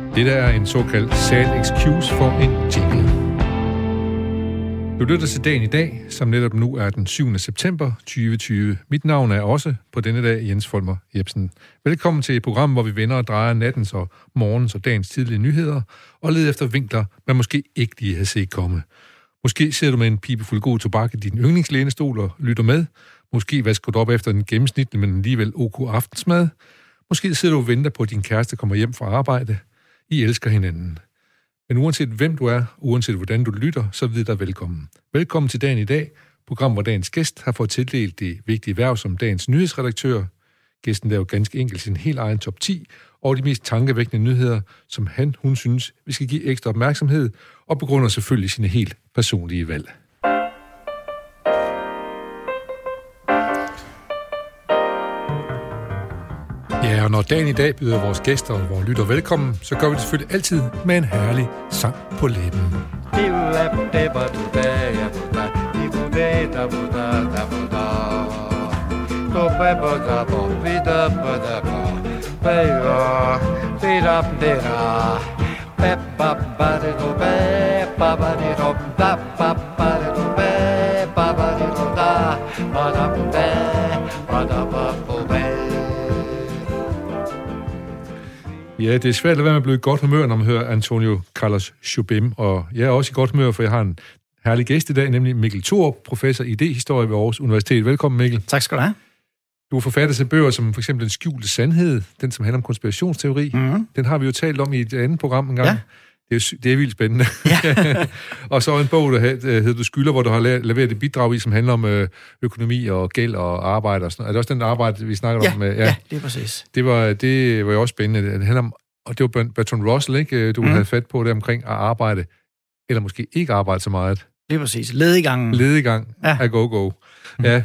Det der er en såkaldt sad excuse for en jingle. Du lytter til dagen i dag, som netop nu er den 7. september 2020. Mit navn er også på denne dag Jens Folmer Jebsen. Velkommen til et program, hvor vi vender og drejer nattens og morgens og dagens tidlige nyheder og leder efter vinkler, man måske ikke lige havde set komme. Måske sidder du med en pibefuld god tobak i din yndlingslænestol og lytter med. Måske vasker du op efter en gennemsnitlig, men alligevel ok aftensmad. Måske sidder du og venter på, at din kæreste kommer hjem fra arbejde. I elsker hinanden. Men uanset hvem du er, uanset hvordan du lytter, så vid dig velkommen. Velkommen til dagen i dag, program, hvor dagens gæst har fået tildelt det vigtige værv som dagens nyhedsredaktør. Gæsten laver ganske enkelt sin helt egen top 10 og de mest tankevækkende nyheder, som hun synes, vi skal give ekstra opmærksomhed, og begrunder selvfølgelig sine helt personlige valg. Ja, og når dagen i dag byder vores gæster og vores lytter velkommen, så gør vi det selvfølgelig altid med en herlig sang på læben. Ja, det er svært at være med at blive i godt humør, når man hører Antonio Carlos Jobim. Og jeg er også i godt humør, for jeg har en herlig gæst i dag, nemlig Mikkel Thorup, professor i idéhistorie ved Aarhus Universitet. Velkommen, Mikkel. Tak skal du have. Du har forfattet til bøger som for eksempel Den skjulte sandhed, den som handler om konspirationsteori. Mm-hmm. Den har vi jo talt om i et andet program engang. Ja. Det er vildt spændende. Ja. Og så en bog, der hedder Du skylder, hvor du har leveret et bidrag i, som handler om økonomi og gæld og arbejde og sådan noget. Er det også den arbejde, vi snakker om? Ja, det er præcis. Det var jo også spændende. Det handler om, og det var Bertrand Russell, ikke? Du havde fat på det omkring at arbejde, eller måske ikke arbejde så meget. Det er præcis. Ledigang af go-go. Ja.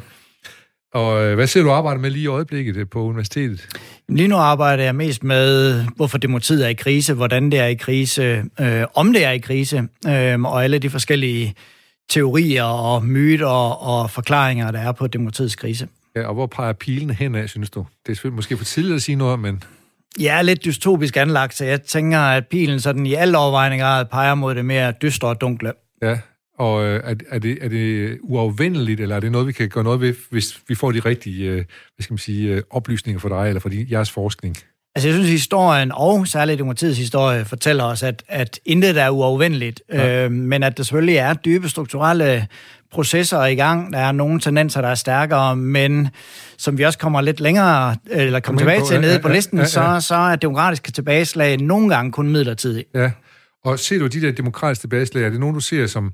Og hvad ser du arbejder med lige i øjeblikket på universitetet? Lige nu arbejder jeg mest med, hvorfor demokratiet er i krise, hvordan det er i krise, om det er i krise, og alle de forskellige teorier og myter og forklaringer, der er på demokratiets krise. Ja, og hvor peger pilen henad, synes du? Det er selvfølgelig måske for tidligt at sige noget, men... Jeg er lidt dystopisk anlagt, så jeg tænker, at pilen sådan i alle overvejende grad peger mod det mere dystre og dunkle. Ja. Og er det uafvendeligt, eller er det noget, vi kan gøre noget ved, hvis vi får de rigtige oplysninger for dig, eller for jeres forskning? Altså, jeg synes, historien, og særligt demokratiets historie, fortæller os, at intet er uafvendeligt, men at der selvfølgelig er dybe strukturelle processer i gang. Der er nogle tendenser, der er stærkere, men som vi også kommer lidt længere, eller kommer tilbage til nede på listen, så er demokratiske tilbageslag nogle gange kun midlertidige. Ja, og ser du de der demokratiske tilbageslag, er det nogen, du ser som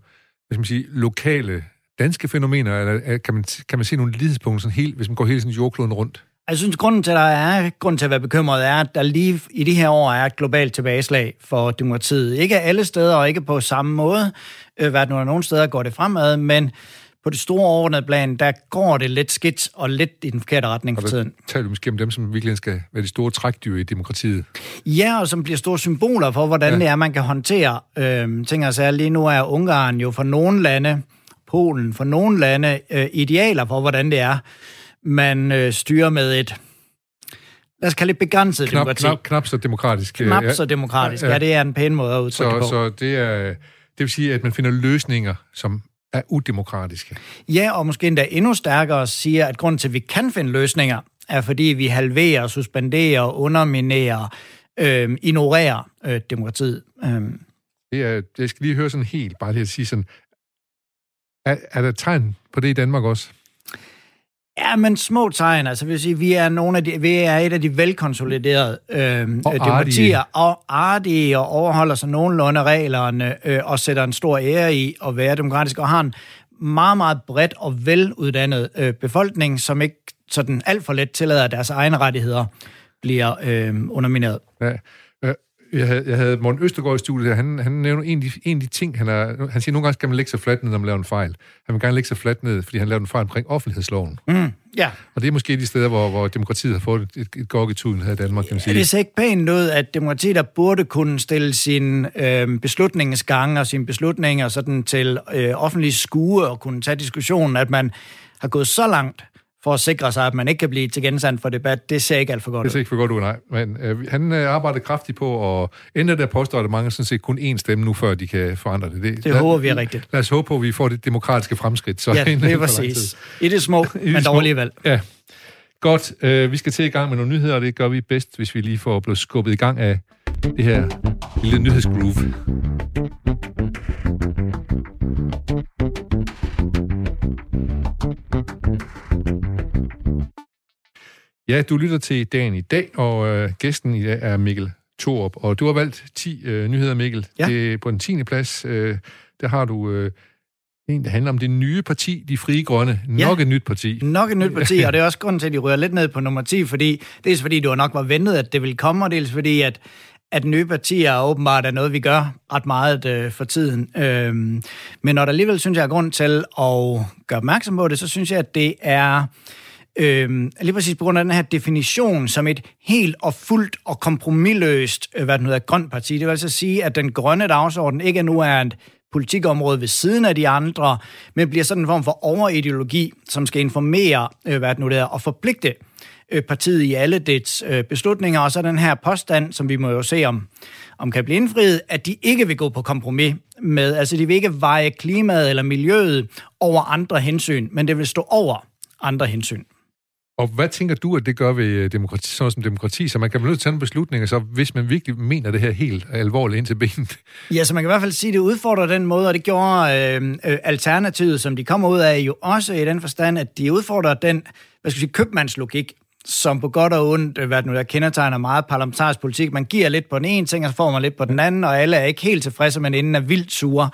lokale danske fænomener, eller kan man se nogle lighedspunkter sådan helt, hvis man går hele sådan jordkloden rundt? Jeg synes, grunden til at være bekymret er, at der lige i de her år er et globalt tilbageslag for demokratiet. Ikke alle steder, og ikke på samme måde. Nogle steder går det fremad, men på det store overordnede plan, der går det lidt skidt og lidt i den forkerte retning for tiden. Taler du måske om dem, som virkelig skal være de store trækdyr i demokratiet? Ja, og som bliver store symboler for, hvordan det er, man kan håndtere ting og sager. Lige nu er Ungarn jo for nogle lande, Polen for nogle lande, idealer for, hvordan det er, man styrer med et, lad os kalde det begrænset demokrati. Knap så demokratisk. Så demokratisk, ja, det er en pæn måde at udtrykke på. Så det vil sige, at man finder løsninger, som er udemokratiske. Ja, og måske endda endnu stærkere siger, at grunden til, at vi kan finde løsninger, er fordi vi halverer, suspenderer, underminerer, ignorerer demokratiet. Jeg skal lige høre sådan helt, bare lige at sige sådan, er der tegn på det i Danmark også? Ja, men små tegn. Altså, vil sige, vi er et af de velkonsoliderede demokratier, og artige og overholder sig nogenlunde reglerne, og sætter en stor ære i at være demokratisk, og har en meget, meget bredt og veluddannet befolkning, som ikke sådan alt for let tillader, at deres egne rettigheder bliver undermineret. Ja. Jeg havde Morten Østergaard i studiet, han nævner en af de ting, han siger, nogle gange skal man lægge sig fladt ned, når man laver en fejl. Han vil gerne lægge sig fladt ned, fordi han lavede en fejl omkring offentlighedsloven. Ja. Og det er måske de steder, hvor demokratiet har fået et gok i tuden her i Danmark, kan man sige. Det ser ikke pænt ud, at demokratiet der burde kunne stille sin beslutningsgange og sine beslutninger sådan til offentlig skue og kunne tage diskussionen, at man har gået så langt for at sikre sig, at man ikke kan blive til genstand for debat, det ser ikke alt for godt ud. Det ser ikke for godt ud, nej. Men han arbejder kraftigt på at ændre det, påstår at mange sådan set kun én stemme nu, før de kan forandre det. Det håber vi er rigtigt. Lad os håbe på, at vi får det demokratiske fremskridt. Så ja, det er præcis. I det små, men dog alligevel. Ja. Godt, vi skal til i gang med nogle nyheder, og det gør vi bedst, hvis vi lige får blevet skubbet i gang af det her lille nyhedsgroove. Ja, du lytter til Dagen i dag, og gæsten i dag er Mikkel Thorup. Og du har valgt 10 nyheder, Mikkel. Ja. Det er på den 10. plads, der har du en, der handler om det nye parti, De Frie Grønne. Nok et nyt parti. Nok et nyt parti, og det er også grunden til, at de rører lidt ned på nummer 10, fordi dels fordi du nok var ventet, at det ville komme, og dels fordi, at nye partier åbenbart er noget, vi gør ret meget for tiden. Men når der alligevel, synes jeg, er grund til at gøre opmærksom på det, så synes jeg, at det er lige præcis på grund af den her definition som et helt og fuldt og kompromisløst grønt parti. Det vil altså sige, at den grønne dagsorden ikke nu er et politikområde ved siden af de andre, men bliver sådan en form for overideologi, som skal informere og forpligte partiet i alle dets beslutninger, og så den her påstand, som vi må jo se om kan blive indfriet, at de ikke vil gå på kompromis med, altså de vil ikke veje klimaet eller miljøet over andre hensyn, men det vil stå over andre hensyn. Og hvad tænker du, at det gør ved demokrati, sådan som demokrati, så man kan blive nødt til at tage beslutninger, så hvis man virkelig mener det her helt alvorligt ind til benet? Ja, så man kan i hvert fald sige, at det udfordrer den måde, og det gjorde Alternativet, som de kommer ud af, jo også i den forstand, at de udfordrer den, købmandslogik, som på godt og ondt, der kendetegner meget parlamentarisk politik. Man giver lidt på den ene ting, og så får man lidt på den anden, og alle er ikke helt tilfredse, men inden er vildt sure.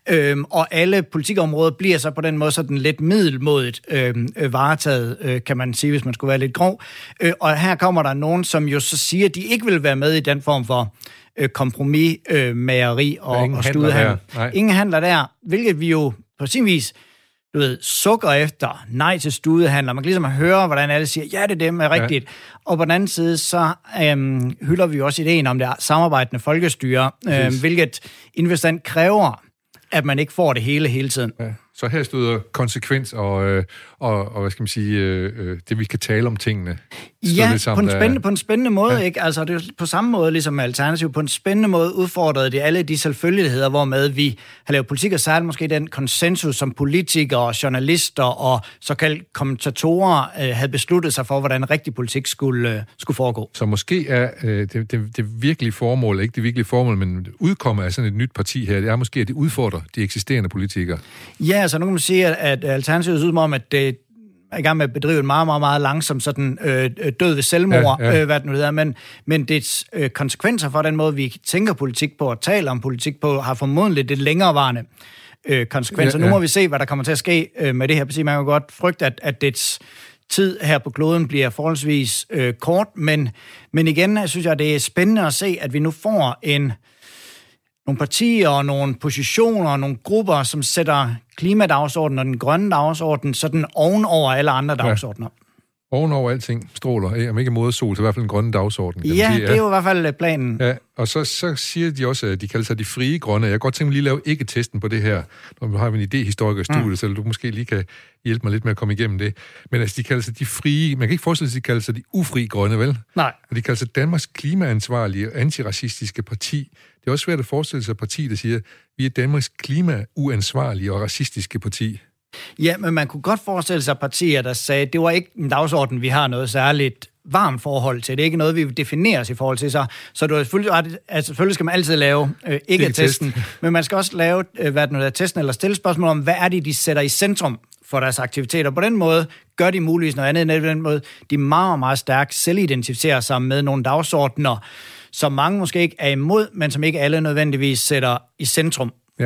Og alle politikområder bliver så på den måde sådan lidt middelmådigt varetaget, kan man sige, hvis man skulle være lidt grov. Og her kommer der nogen, som jo så siger, at de ikke vil være med i den form for kompromismageri og studehandel. Ingen handler der, hvilket vi jo på sin vis sukker efter nej til studehandler. Man kan ligesom høre, hvordan alle siger, ja, det er dem, er rigtigt. Ja. Og på den anden side, så hylder vi også ideen om det samarbejdende folkestyre, hvilket indbestand kræver, at man ikke får det hele tiden. Ja. Så her støder konsekvens og hvad skal man sige, det vi kan tale om tingene. Ja, på en spændende måde, ja. Ikke? Altså, det er på samme måde ligesom Alternativ. På en spændende måde udfordrede det alle de selvfølgeligheder, hvormed vi har lavet politik, og særligt måske den konsensus, som politikere, journalister og såkaldte kommentatorer havde besluttet sig for, hvordan rigtig politik skulle foregå. Så måske er det virkelige formål, ikke det virkelige formål, men udkommet af sådan et nyt parti her, det er måske, at det udfordrer de eksisterende politikere. Ja, så nu kan man sige, at Alternativet ud om, at det er i gang med at bedrive en meget, meget, meget langsom sådan død ved selvmord, hvad det nu hedder, men dets konsekvenser for den måde, vi tænker politik på og taler om politik på, har formodentlig lidt længerevarende konsekvenser. Nu må vi se, hvad der kommer til at ske med det her parti. Man kan godt frygte, at dets tid her på kloden bliver forholdsvis kort, men igen, synes jeg, det er spændende at se, at vi nu får nogle partier og nogle positioner og nogle grupper, som sætter klimadagsordenen og den grønne dagsorden sådan ovenover alle andre dagsordener. Ovenover alting stråler, om ikke modersol, så i hvert fald en grønne dagsorden. Ja, sige. Det er jo i hvert fald planen. Ja, og så siger de også, at de kalder sig de frie grønne. Jeg kan godt tænke mig lige at lave ikke-testen på det her, når vi har en idéhistoriker i studiet, så du måske lige kan hjælpe mig lidt med at komme igennem det. Men altså, de kalder sig de frie, man kan ikke forestille sig, at de kalder sig de ufrie grønne, vel? Nej. Og de kalder sig Danmarks klimaansvarlige og antiracistiske parti. Det er også svært at forestille sig et parti, der siger, vi er Danmarks klimauansvarlige og racistiske parti. Ja, men man kunne godt forestille sig partier, der sagde, det var ikke en dagsorden, vi har noget særligt varmt forhold til. Det er ikke noget, vi vil definere os i forhold til. Så du er selvfølgelig skal man altid lave ikke-testen, men man skal også lave testen eller stille spørgsmål om, hvad er det, de sætter i centrum for deres aktiviteter. På den måde gør de muligvis noget andet, end på den måde, de meget, meget stærkt selvidentificerer sig med nogle dagsordner, som mange måske ikke er imod, men som ikke alle nødvendigvis sætter i centrum. Ja.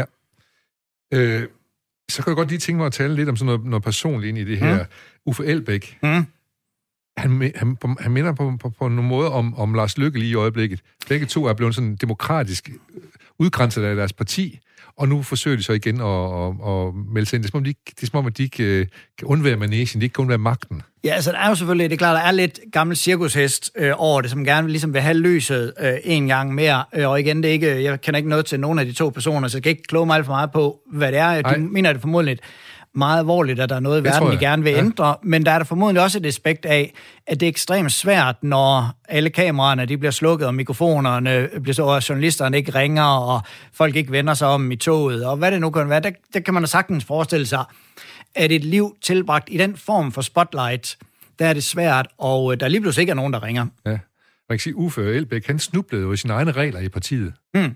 Så kan jeg godt lige tænke mig at tale lidt om sådan noget personligt ind i det her. Uffe Elbæk. Han minder på nogle måder om Lars Løkke lige i øjeblikket. Begge to er blevet sådan demokratisk udgrænset af deres parti, og nu forsøger de så igen at melde sig ind. Det er som om, at de ikke kan undvære manegen, de ikke kan undvære magten. Ja, altså der er jo selvfølgelig, det er klart, der er lidt gammel cirkushest over det, som gerne ligesom vil have løset en gang mere. Og igen, det er ikke, jeg kender ikke noget til nogen af de to personer, så jeg kan ikke kloge mig alt for meget på, hvad det er. De mener det formodentligt. meget alvorligt, at der er noget i verden, vi gerne vil ændre, men der er der formodentlig også et aspekt af, at det er ekstremt svært, når alle kameraerne de bliver slukket, og mikrofonerne bliver så, og journalisterne ikke ringer, og folk ikke vender sig om i toget, og hvad det nu kan være. Der kan man da sagtens forestille sig, at et liv tilbragt i den form for spotlight, der er det svært, og der lige pludselig ikke er nogen, der ringer. Ja, man kan sige, Uffe Elbæk, han snublede jo i sine egne regler i partiet,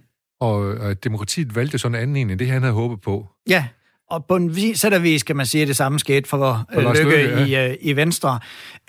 og demokratiet valgte sådan en anden end det, han havde håbet på. Ja, og på en sættervis kan man sige, at det samme skete for Løkke i Venstre.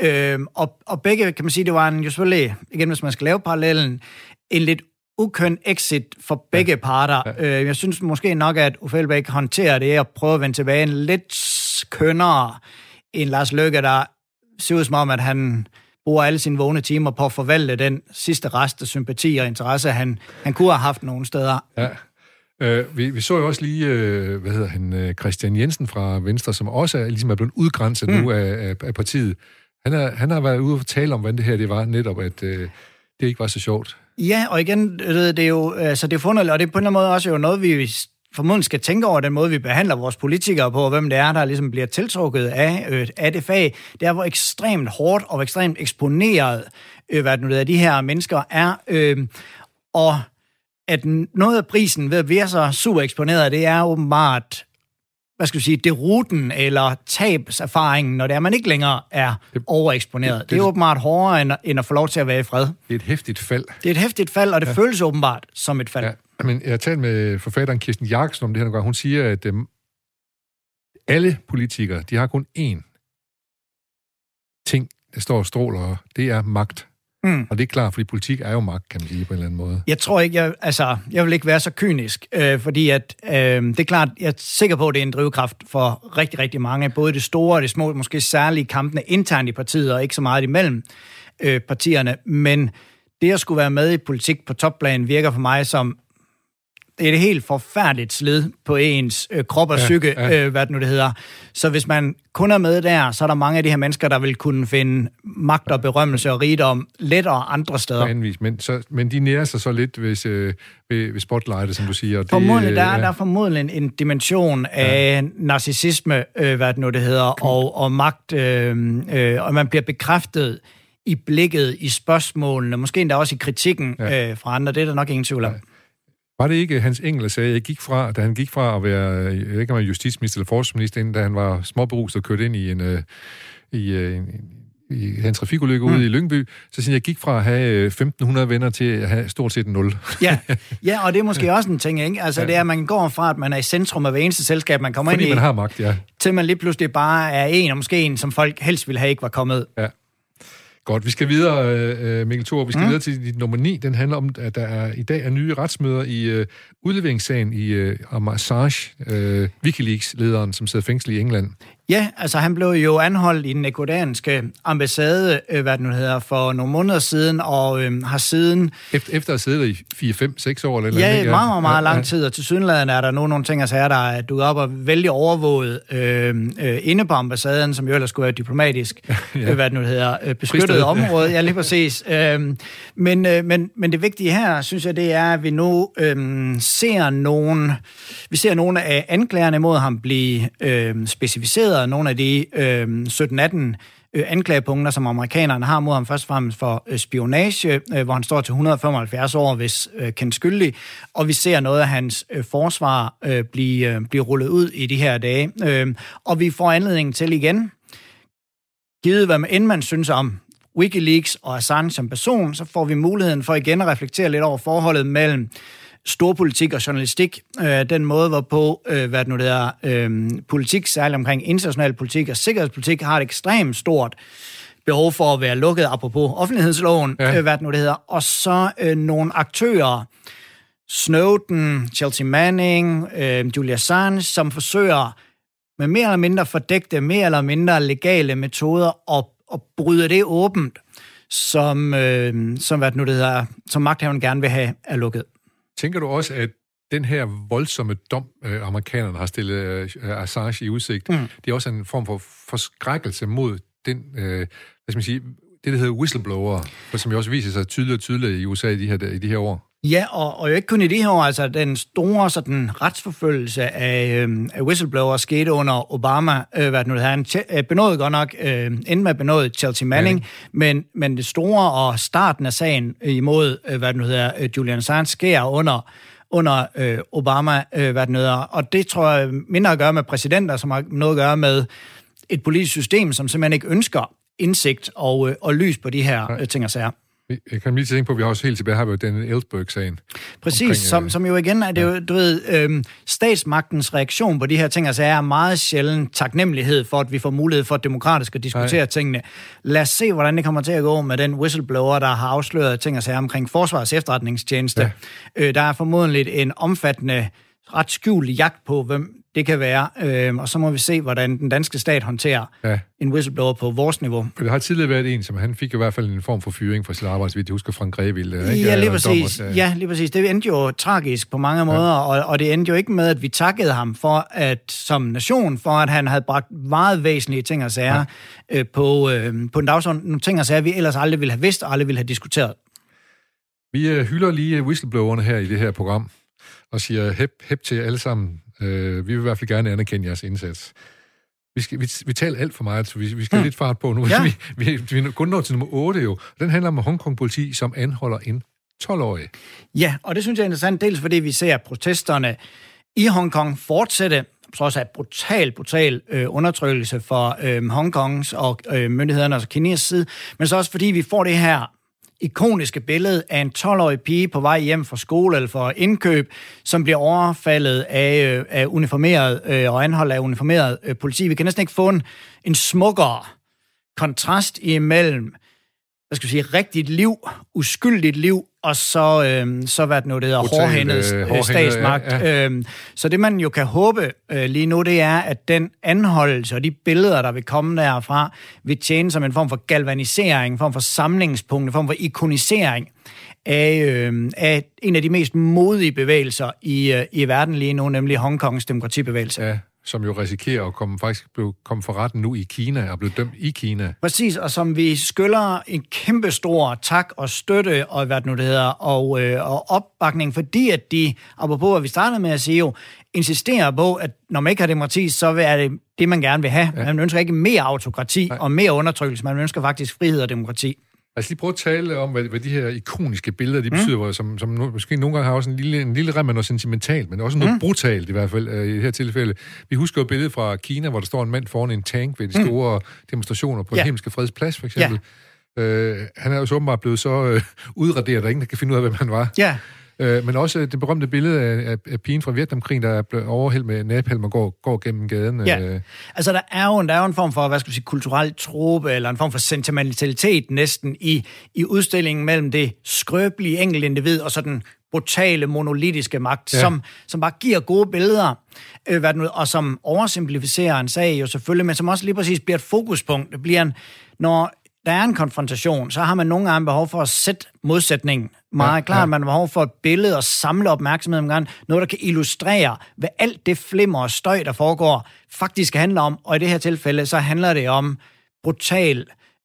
Og begge, kan man sige, det var jo selvfølgelig, igen hvis man skal lave parallellen, en lidt ukøn exit for begge parter. Jeg synes måske nok, at Uffe Elbæk håndterer det og prøver at vende tilbage en lidt kønnere end Lars Løkke, der ser ud som om, at han bruger alle sine vågne timer på at forvalte den sidste rest af sympati og interesse, han kunne have haft nogle steder. Ja. Vi så jo også lige, Christian Jensen fra Venstre, som også er blevet udgrænset nu af partiet. Han har været ude og tale om, hvordan det her det var, netop at det ikke var så sjovt. Ja, og igen, det er jo altså det er fundet, og det er på en eller anden måde også jo noget, vi formodentlig skal tænke over den måde, vi behandler vores politikere på, og hvem det er, der ligesom bliver tiltrukket af det fag. Det er, hvor ekstremt hårdt og ekstremt eksponeret, de her mennesker er. Og at noget af prisen ved at være så super eksponeret, det er åbenbart, det ruten eller tabserfaringen, når det er, man ikke længere er overeksponeret. Det er åbenbart hårdere, end at få lov til at være i fred. Det er et heftigt fald. Det er et heftigt fald, og det føles åbenbart som et fald. Ja. Men jeg har talt med forfatteren Kirsten Jakobsen om det her nogle gange. Hun siger, at alle politikere, de har kun én ting, der står og stråler, og det er magt. Og det er klart, fordi politik er jo magt, kan man sige på en eller anden måde. Jeg tror ikke, jeg vil ikke være så kynisk, fordi at, det er klart, jeg er sikker på, at det er en drivkraft for rigtig, rigtig mange, både det store og det små, måske særlige kampene internt i partiet, og ikke så meget imellem partierne, men det at skulle være med i politik på topplan virker for mig som et helt forfærdeligt slid på ens krop og psyke, hvad det nu det hedder. Så hvis man kun er med der, så er der mange af de her mennesker, der vil kunne finde magt og berømmelse og rigdom lettere andre steder. Men de nærer sig så lidt ved spotlightet, som du siger. Formodentlig, der er formodentlig en dimension af narcissisme, hvad det nu det hedder, og magt, og man bliver bekræftet i blikket, i spørgsmålene, måske endda også i kritikken fra andre. Det er der nok ingen tvivl om. Var det ikke Hans Engel, der sagde, da han gik fra at være, jeg ved ikke om han var justitsminister eller forsvarsminister, da han var småberuset og kørt ind i en trafikulykke ude i Lyngby, så siger jeg gik fra at have 1.500 venner til at have stort set 0. Ja, og det er måske også en ting, ikke? Altså det er, at man går fra, at man er i centrum af hver eneste selskab, man kommer ind i. Fordi man har magt, til man lige pludselig bare er en, og måske en, som folk helst ville have ikke var kommet. Ja. Godt, vi skal videre, Mikkel Thor. Vi skal videre til dit nummer 9. Den handler om, at der i dag er nye retsmøder i udleveringssagen om Assange, Wikileaks-lederen, som sidder fængslet i England. Ja, altså han blev jo anholdt i den ecuadorianske ambassade, for nogle måneder siden, og har siden... Efter at have siddet i 4-5-6 år? Eller ja, meget lang tid, og til sydenladen er der nogle ting, der er dukket op og vældig overvåget inde på ambassaden, som jo ellers skulle være diplomatisk, beskyttet område. Ja, lige præcis. Men det vigtige her, synes jeg, det er, at vi nu ser nogle af anklagerne mod ham blive specificeret, nogle af de 17-18 anklagepunkter, som amerikanerne har mod ham, først og fremmest for spionage, hvor han står til 175 år, hvis kendt skyldig, og vi ser noget af hans forsvar blive rullet ud i de her dage. Og vi får anledning til igen, givet hvad end man synes om Wikileaks og Assange som person, så får vi muligheden for igen at reflektere lidt over forholdet mellem storpolitik og journalistik, den måde, hvorpå politik, særligt omkring international politik og sikkerhedspolitik, har et ekstremt stort behov for at være lukket, apropos offentlighedsloven, og så nogle aktører, Snowden, Chelsea Manning, Julia Assange, som forsøger med mere eller mindre fordækte, mere eller mindre legale metoder at bryde det åbent, som magthaverne gerne vil have er lukket. Tænker du også, at den her voldsomme dom, amerikanerne har stillet Assange i udsigt, det er også en form for forskrækkelse mod den, det der hedder whistleblower, som jo også viser sig tydeligt i USA i de her år? Ja, og jo ikke kun i det her år, altså den store sådan, retsforfølgelse af whistleblower skete under Obama, han benåede godt nok, endte med benådet Chelsea Manning, men det store og starten af sagen imod, Julian Assange sker under Obama, og det tror jeg mindre at gøre med præsidenter, som har noget at gøre med et politisk system, som simpelthen ikke ønsker indsigt og lys på de her ting og sager. Jeg kan lige tænke på, at vi har også helt tilbage har vi jo den Ellsberg-sagen. Præcis, som jo igen er det jo, du ved, statsmagtens reaktion på de her ting, altså er meget sjældent taknemmelighed for, at vi får mulighed for demokratisk at diskutere tingene. Lad os se, hvordan det kommer til at gå med den whistleblower, der har afsløret ting og sager omkring Forsvarets efterretningstjeneste. Ja. Der er formodentlig en omfattende, ret skjult jagt på, hvem det kan være, og så må vi se, hvordan den danske stat håndterer en whistleblower på vores niveau. For det har tidligere været en, som han fik i hvert fald en form for fyring for sit arbejde, så vidt jeg husker Frank Greville. Ja, lige præcis. Ja, lige præcis. Det endte jo tragisk på mange måder, og det endte jo ikke med, at vi takkede ham for, at som nation, for at han havde bragt meget væsentlige ting og sager på en dagsorden. Nogle ting og sager, vi ellers aldrig ville have vidst og aldrig ville have diskuteret. Vi hylder lige whistleblowerne her i det her program, og siger hep til jer alle sammen. Vi vil i hvert fald gerne anerkende jeres indsats. Vi taler alt for meget, så vi skal lidt fart på nu. Ja. Vi er kun nået til nummer 8 jo. Den handler om Hongkong-politi, som anholder en 12-årig. Ja, og det synes jeg er interessant, dels fordi vi ser protesterne i Hongkong fortsætte, så også er brutal undertrykkelse for Hongkongs og myndighederne, altså Kinas side, men så også fordi vi får det her ikoniske billede af en 12-årig pige på vej hjem fra skole eller for indkøb, som bliver overfaldet af uniformeret og anholdt af uniformeret politi. Vi kan næsten ikke få en smukkere kontrast imellem, rigtigt liv, uskyldigt liv, og så hvad det nu hedder, hårdhændet statsmagt. Ja. Så det, man jo kan håbe lige nu, det er, at den anholdelse og de billeder, der vil komme derfra, vil tjene som en form for galvanisering, en form for samlingspunkt, en form for ikonisering af en af de mest modige bevægelser i verden lige nu, nemlig Hongkongs demokratibevægelse. Ja. Som jo risikerer at komme for retten nu i Kina og blive dømt i Kina. Præcis, og som vi skylder en kæmpe stor tak og støtte og opbakning, fordi at de, apropos at vi startede med at sige jo, insisterer på, at når man ikke har demokrati, så er det man gerne vil have. Ja. Man ønsker ikke mere autokrati og mere undertrykkelse, man ønsker faktisk frihed og demokrati. Lad os lige prøve at tale om, hvad de her ikoniske billeder, de betyder, som måske nogle gange har også en lille rem af noget sentimentalt, men også noget brutalt i hvert fald i det her tilfælde. Vi husker jo billedet fra Kina, hvor der står en mand foran en tank ved de store demonstrationer på Himmelske Freds Plads, for eksempel. Ja. Han er jo så åbenbart blevet så udraderet, der ingen der kan finde ud af, hvem han var. Ja. Men også det berømte billede af pigen fra Vietnamkrigen, der er blevet overhældt med napalm og går gennem gaden. Ja. Altså, der er jo en form for, kulturel trope, eller en form for sentimentalitet næsten i udstillingen mellem det skrøbelige enkeltindivid og så den brutale, monolitiske magt, som bare giver gode billeder, og som oversimplificerer en sag jo selvfølgelig, men som også lige præcis bliver et fokuspunkt. Det bliver når der er en konfrontation, så har man nogle gange behov for at sætte modsætningen meget klart. Man har behov for et billede og samle opmærksomhed omkring noget, der kan illustrere, hvad alt det flimmer og støj, der foregår, faktisk handler om. Og i det her tilfælde, så handler det om brutal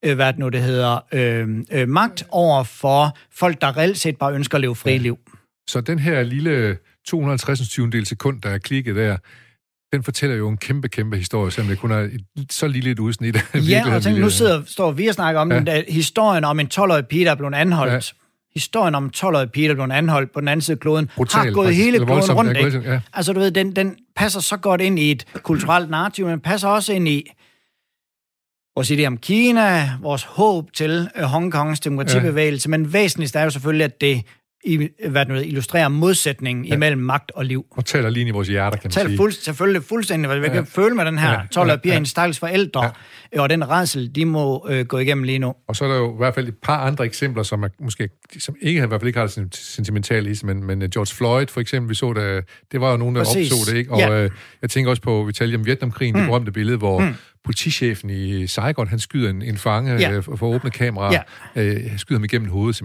magt over for folk, der reelt set bare ønsker at leve fri liv. Så den her lille 250 sekund, der er klikket der, den fortæller jo en kæmpe historie, selvom det kun er så lille et udsnit af ja, og tænk, nu står vi og snakker om den der historien om en 12-årig pige, der er blevet anholdt. Ja. Historien om en 12-årig pige, der er blevet anholdt på den anden side af kloden, har gået hele kloden rundt. Ikke? Ja. Altså, du ved, den passer så godt ind i et kulturelt narrativ, men passer også ind i vores idé om Kina, vores håb til Hongkongs demokratibevægelse, men væsentligst er jo selvfølgelig, at det illustrerer modsætningen imellem magt og liv. Og taler lige i vores hjerter, kan man sige. Selvfølgelig fuldstændig, hvad vi kan føle med den her 12-årige piger, en stakkels forældre, og den rædsel, de må gå igennem lige nu. Og så er der jo i hvert fald et par andre eksempler, som ikke har det sentimentalt i sig, men George Floyd for eksempel, vi så det var jo nogen, der opså det, ikke? Og jeg tænker også på, vi talte om Vietnamkrigen, det berømte billede, hvor politichefen i Saigon, han skyder en fange for at åbne kamera, skyder ham igennem hovedet.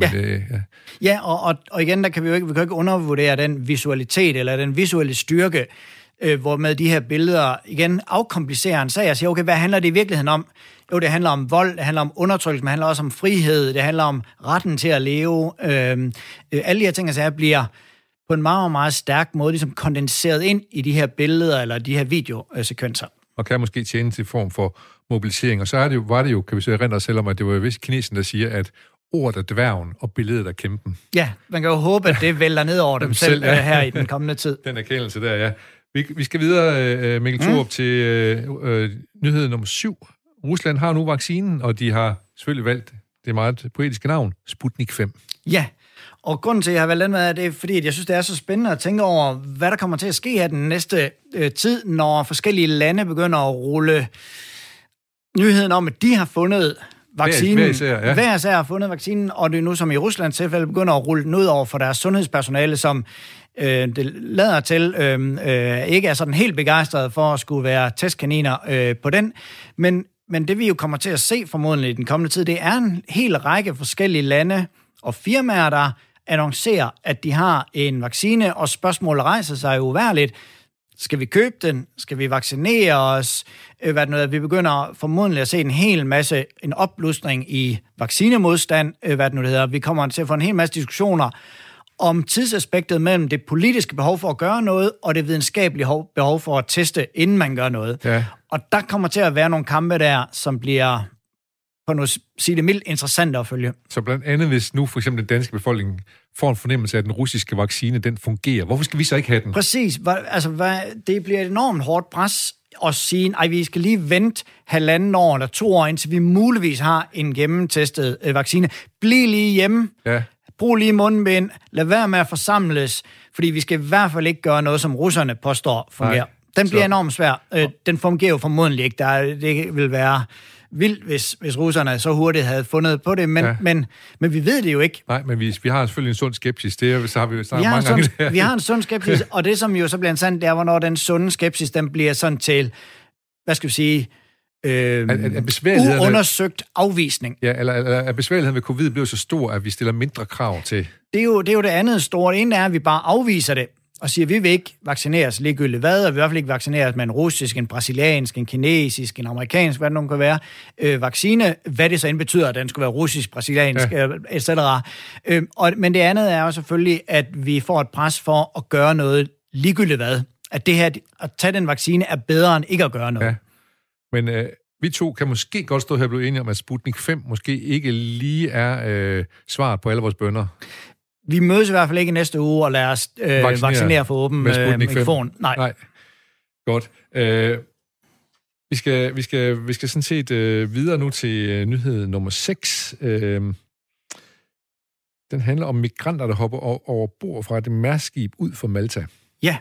Ja, og igen, der kan vi kan ikke undervurdere den visualitet, eller den visuelle styrke, hvor med de her billeder igen afkomplicerer en sag og siger, okay, hvad handler det i virkeligheden om? Jo, det handler om vold, det handler om undertrykkelse, det handler også om frihed, det handler om retten til at leve. Alle de her ting, altså, bliver på en meget, meget stærk måde ligesom kondenseret ind i de her billeder eller de her videosekvenser. Og kan måske tjene til form for mobilisering. Og så var det jo, kan vi så erindre os selv om, at det var jo vist kinesen, der siger, at ordet er dværgen og billedet er kæmpen. Ja, man kan jo håbe, at det vælter ned over dem selv her i den kommende tid. Den erkendelse der, ja. Vi skal videre, Mikkel Thorup, til nyhed nummer 7. Rusland har nu vaccinen, og de har selvfølgelig valgt det meget poetiske navn, Sputnik 5. Ja, og grunden til, at jeg har valgt den med, det er, fordi jeg synes, det er så spændende at tænke over, hvad der kommer til at ske her den næste tid, når forskellige lande begynder at rulle nyheden om, at de har fundet vaccinen. Hver især har fundet vaccinen, og det er nu, som i Ruslands tilfælde, begynder at rulle den ud over for deres sundhedspersonale, som det lader til ikke er sådan helt begejstret for at skulle være testkaniner på den. Men det vi jo kommer til at se formodentlig i den kommende tid, det er en hel række forskellige lande og firmaer, der annoncerer, at de har en vaccine, og spørgsmålet rejser sig jo uværligt. Skal vi købe den? Skal vi vaccinere os? Vi begynder formodentlig at se en oplustring i vaccinemodstand. Vi kommer til at få en hel masse diskussioner om tidsaspektet mellem det politiske behov for at gøre noget, og det videnskabelige behov for at teste, inden man gør noget. Ja. Og der kommer til at være nogle kampe der, som bliver, på noget sige det mildt, interessant at følge. Så blandt andet, hvis nu for eksempel den danske befolkning får en fornemmelse af, at den russiske vaccine, den fungerer, hvorfor skal vi så ikke have den? Præcis. Det bliver et enormt hårdt pres at sige, vi skal lige vente 1,5 år eller 2 år, indtil vi muligvis har en gennemtestet vaccine. Bliv lige hjemme. Ja. Brug lige mundbind, lad være med at forsamles, fordi vi skal i hvert fald ikke gøre noget, som russerne påstår fungerer. Den bliver enormt svær. Den fungerer jo formodentlig ikke. Det vil være vildt, hvis russerne så hurtigt havde fundet på det, men vi ved det jo ikke. Nej, men vi har selvfølgelig en sund skepsis. Det har vi jo snart mange gange. Vi har en sund skepsis, og det som jo så bliver sandt, det er, hvornår den sunde skepsis, den bliver sådan til, hvad skal vi sige, uundersøgt afvisning. Ja, eller er besværligheden ved covid blev så stor, at vi stiller mindre krav til? Det er jo det andet store. Det ene er, at vi bare afviser det, og siger, at vi vil ikke vaccineres ligegyldigt hvad, og vi vil i hvert fald ikke vaccineres med en russisk, en brasiliansk, en kinesisk, en amerikansk, hvad det nu kan være, vaccine, hvad det så end betyder, at den skulle være russisk, brasiliansk, etc. Men det andet er jo selvfølgelig, at vi får et pres for at gøre noget ligegyldigt hvad. At det her, at tage den vaccine, er bedre end ikke at gøre noget. Ja. Men vi to kan måske godt stå her og blive enige om, at Sputnik 5 måske ikke lige er svaret på alle vores bønner. Vi mødes i hvert fald ikke næste uge og lader os vaccinere for åben mikrofon. Nej. Godt. Vi skal sådan set videre nu til nyhed nummer 6. Den handler om migranter, der hopper over bord fra et Mærsk-skib ud for Malta. Ja.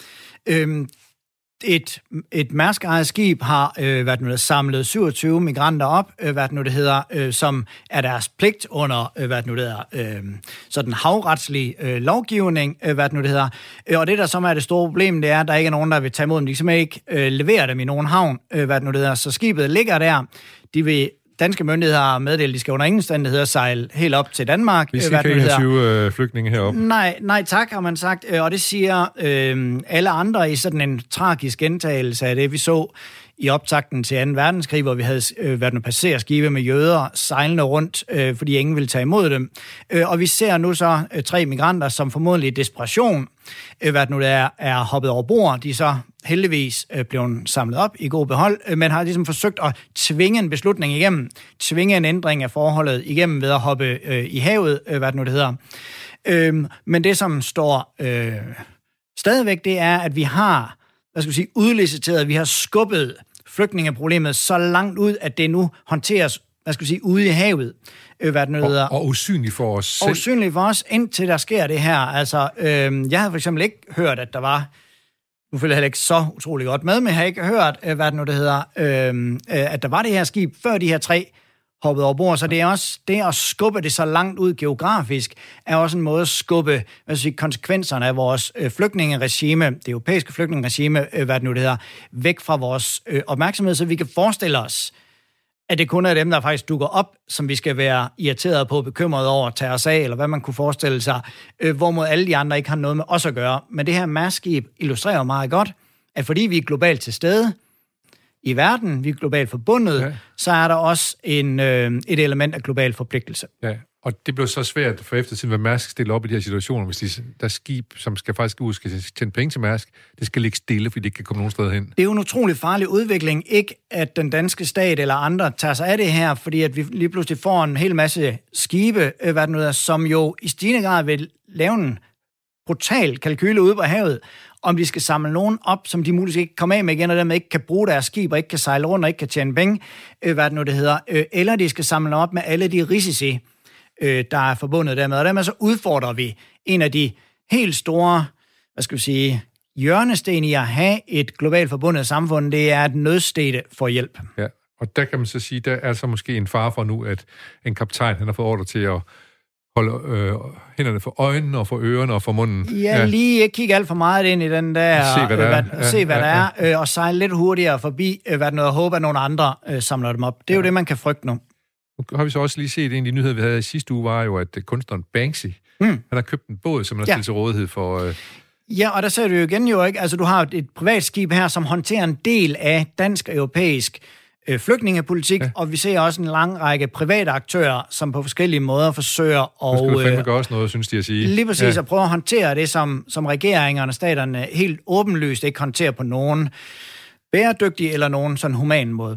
Et Mærsk-ejet skib har samlet 27 migranter op, som er deres pligt under sådan havretslig lovgivning, og det der som er det store problem, det er, at der ikke er nogen, der vil tage imod dem. De kan simpelthen ikke levere dem i nogen havn, så skibet ligger der. Danske myndigheder har meddelt, at de skal under ingen omstændigheder sejle helt op til Danmark. Vi skal ikke have 20 flygtninge heroppe. Nej, tak, har man sagt. Og det siger alle andre i sådan en tragisk gentagelse af det, vi så i optakten til 2. verdenskrig, hvor vi havde været nogle passagerskibe med jøder sejlende rundt, fordi ingen ville tage imod dem. Og vi ser nu så 3 migranter, som formodentlig i desperation er hoppet over bord. De er så heldigvis blevet samlet op i god behold, men har ligesom forsøgt at tvinge en beslutning igennem, tvinge en ændring af forholdet igennem ved at hoppe i havet, men det, som står stadigvæk, det er, at vi har udliciteret, vi har skubbet flygtningeproblemet så langt ud, at det nu håndteres, ude i havet. Og usynligt for os selv. Og usynligt for os, indtil der sker det her. Altså, jeg havde for eksempel ikke hørt, at der var, nu følger jeg heller ikke så utrolig godt med, men jeg har ikke hørt, at der var det her skib, før de her 3 hoppet over bord. Så det er også det at skubbe det så langt ud geografisk, er også en måde at skubbe konsekvenserne af vores flygtningeregime, det europæiske flygtningeregime, væk fra vores opmærksomhed, så vi kan forestille os, at det kun er dem, der faktisk dukker op, som vi skal være irriteret på, bekymret over, tage os af, eller hvad man kunne forestille sig, hvorimod alle de andre ikke har noget med os at gøre. Men det her Mærsk-skib illustrerer meget godt, at fordi vi er globalt til stede i verden, vi er globalt forbundet, så er der også et element af global forpligtelse. Ja, og det blev så svært for eftertiden, hvad Mærsk stiller op i de her situationer, hvis der er skib, som skal tjene penge til Mærsk, det skal ligge stille, fordi det ikke kan komme nogen steder hen. Det er jo en utrolig farlig udvikling, ikke at den danske stat eller andre tager sig af det her, fordi at vi lige pludselig får en hel masse skibe, som jo i stigende grad vil lave en brutal kalkyle ude på havet, om de skal samle nogen op, som de muligvis ikke kommer af med igen, og dermed ikke kan bruge deres skib, og ikke kan sejle rundt, og ikke kan tjene penge, eller de skal samle op med alle de risici, der er forbundet dermed. Og dermed så udfordrer vi en af de helt store, hjørnesten i at have et globalt forbundet samfund, det er et nødstede for hjælp. Ja, og der kan man så sige, der er så måske en fare for nu, at en kaptajn, han har fået ordre til at holde hænderne for øjnene og for ørerne og for munden. Ja, lige ikke kigge alt for meget ind i den der, se hvad der er, og sejle lidt hurtigere forbi, og håbe, at nogle andre samler dem op. Det er jo det, man kan frygte nu. Nu har vi så også lige set, en af de nyheder, vi havde i sidste uge, var jo, at kunstneren Banksy, han har købt en båd, som han har stillet til rådighed for... Ja, og der ser du jo igen jo ikke, altså du har et privat skib her, som håndterer en del af dansk og europæisk flygtningepolitik, og vi ser også en lang række private aktører, som på forskellige måder forsøger at... Nu skal du fandme gøre også noget, synes de at sige. Lige præcis, at prøve at håndtere det, som regeringerne og staterne helt åbenlyst ikke håndterer på nogen bæredygtig eller nogen sådan human måde.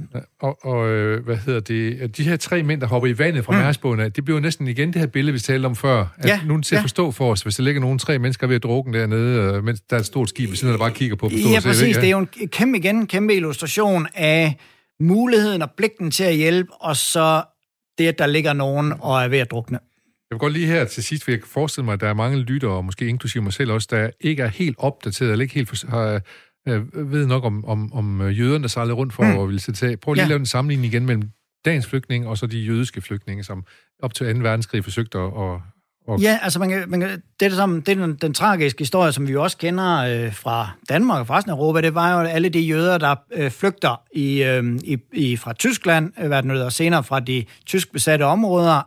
Ja, de her 3 mænd, der hopper i vandet fra Mærskbåden, det bliver jo næsten igen det her billede, vi talte om før. Nu til at forstå for os, hvis der ligger nogle 3 mennesker ved at drukne dernede, mens der er et stort skib ved siden, der bare kigger på. Ja, præcis. Det er jo en kæmpe illustration af muligheden og pligten til at hjælpe, og så det, at der ligger nogen og er ved at drukne. Jeg vil godt lige her til sidst, for jeg kan forestille mig, at der er mange lyttere, og måske inklusive mig selv også, der ikke er helt opdateret, eller ikke helt ved nok om jøderne, der sejlede rundt for at ville sætte af. Prøv lige at lave en sammenligning igen mellem dagens flygtninge og så de jødiske flygtninge, som op til 2. verdenskrig forsøgte at... Ja, altså det er den tragiske historie, som vi jo også kender fra Danmark og fra resten af Europa, det var jo alle de jøder, der flygter fra Tyskland, og senere fra de tysk besatte områder,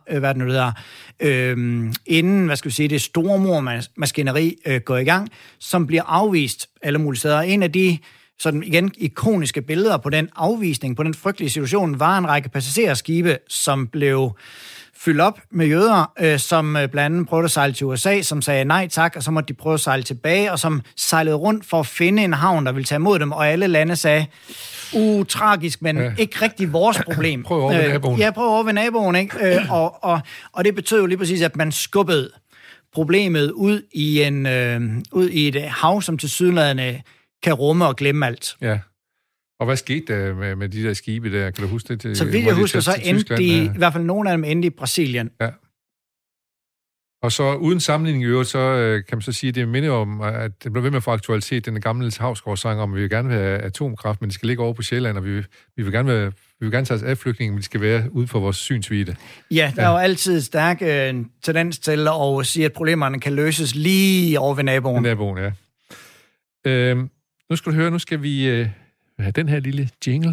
inden, det store mordmaskineri går i gang, som bliver afvist alle mulige steder. En af de sådan igen ikoniske billeder på den afvisning, på den frygtelige situation, var en række passagerskibe, som blev fyldt op med jøder, som blandt andet prøvede at sejle til USA, som sagde nej tak, og så måtte de prøve at sejle tilbage, og som sejlede rundt for at finde en havn, der ville tage imod dem, og alle lande sagde, tragisk, men ikke rigtig vores problem. Prøv over ved naboen. Ja, prøv over ved naboen, ikke? Og det betød jo lige præcis, at man skubbede problemet ud i et hav, som tilsyneladende kan rumme og glemme alt. Ja. Og hvad skete der med de der skibe der? Kan du huske det? Så vidt jeg husker, så endte de, i hvert fald nogle af dem endte i Brasilien. Ja. Og så vil sammenligning i øvrigt, så kan man så sige, at det minder om, at det blev ved med at få aktualitet, den gamle Niels Hausgaard-sang om, at vi vil gerne have atomkraft, men det skal ligge over på Sjælland, og vi vil gerne tage os af flygtninge, men de skal være ude for vores synsvide. Ja, der er jo altid stærk tendens til at sige, at problemerne kan løses lige over ved naboen. Naboen, ja. Nu skal du høre, nu skal vi have den her lille jingle.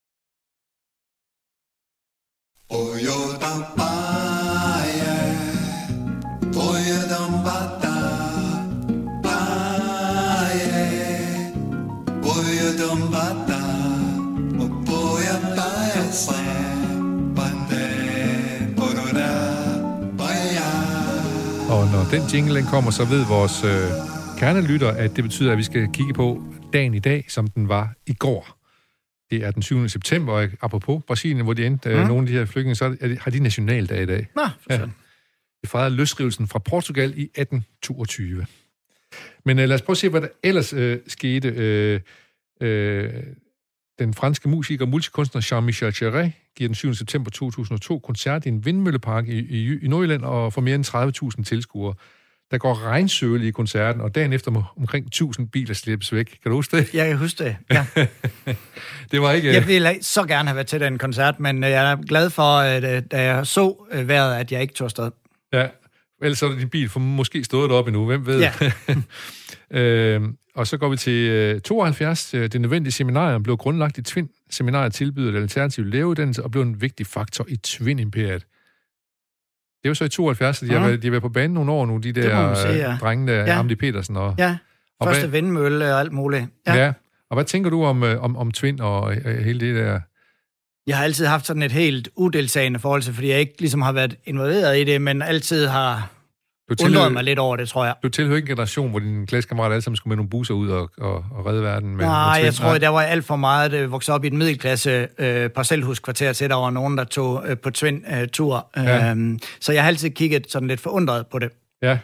Og når den jingle kommer, så ved vores kernelytter, at det betyder, at vi skal kigge på dagen i dag, som den var i går. Det er den 7. september, og apropos Brasilien, hvor de endte nogle af de her flygtninge, så har de nationaldag i dag. Nå, for sådan. Det fejrede løsrivelsen fra Portugal i 1822. Men lad os prøve at se, hvad der ellers skete. Den franske musiker og multikunstner Jean-Michel Jarre giver den 7. september 2002 koncert i en vindmøllepark i Nordjylland og får mere end 30.000 tilskuere. Der går regnsøle i koncerten, og dagen efter må omkring 1000 biler slippes væk. Kan du huske det? Jeg kan huske det, ja. Det var ikke... Jeg ville så gerne have været til den koncert, men jeg er glad for, at da jeg så vejret, at jeg ikke tog afsted. Ja, ellers er din bil for måske stået deroppe endnu, hvem ved? Ja. Og så går vi til 72. Det nødvendige seminarium blev grundlagt i Tvind. Seminariet tilbyder et alternativ lægeuddannelse og blev en vigtig faktor i Tvind-imperiet. Det var så i 72, at de har været på banen nogle år nu, de der drenge der, Amdi Petersen og... Ja, første vindmølle og alt muligt. Ja, Og hvad tænker du om Twin og hele det der? Jeg har altid haft sådan et helt udeltagende forhold til, fordi jeg ikke ligesom har været involveret i det, men altid har undret mig lidt over det, tror jeg. Du tilhører ikke en generation, hvor dine klassekammerater alle sammen skulle med nogle busser ud og redde verden? Nej, jeg tror, der var alt for meget det voksede op i et middelklasse parcelhuskvarter til, der var nogen, der tog på Twin-tur. Ja. Så jeg har altid kigget sådan lidt forundret på det. Ja.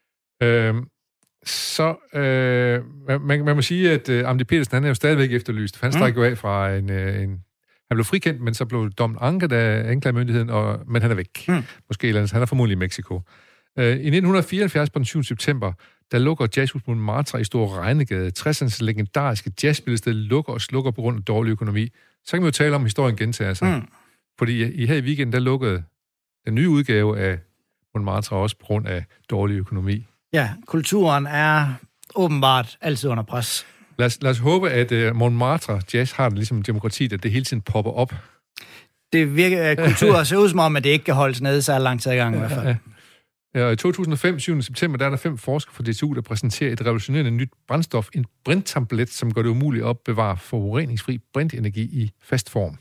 Man må sige, at Amdi Petersen, han er jo stadigvæk efterlyst. Han strækker jo af fra han blev frikendt, men så blev dommen anket af anklagemyndigheden, men han er væk. Måske eller andet. Han er formodentlig i Mexico. I 1974, på den 7. september, der lukker Jazzhus Montmartre i Store Regnegade. 60'ernes legendariske jazzspillested lukker og slukker på grund af dårlig økonomi. Så kan vi jo tale om, historien gentager sig. Fordi her i weekenden, der lukkede den nye udgave af Montmartre også på grund af dårlig økonomi. Ja, kulturen er åbenbart altid under pres. Lad os håbe, at Montmartre Jazz har det ligesom demokratiet, at det hele tiden popper op. Det virker, kultur ser ud som om, at det ikke kan holdes nede så lang tid i gang i hvert fald. Ja, i 2005, 7. september, der er der 5 forskere fra DTU, der præsenterer et revolutionerende nyt brændstof, en brinttablet, som gør det umuligt at opbevare forureningsfri brintenergi i fast form.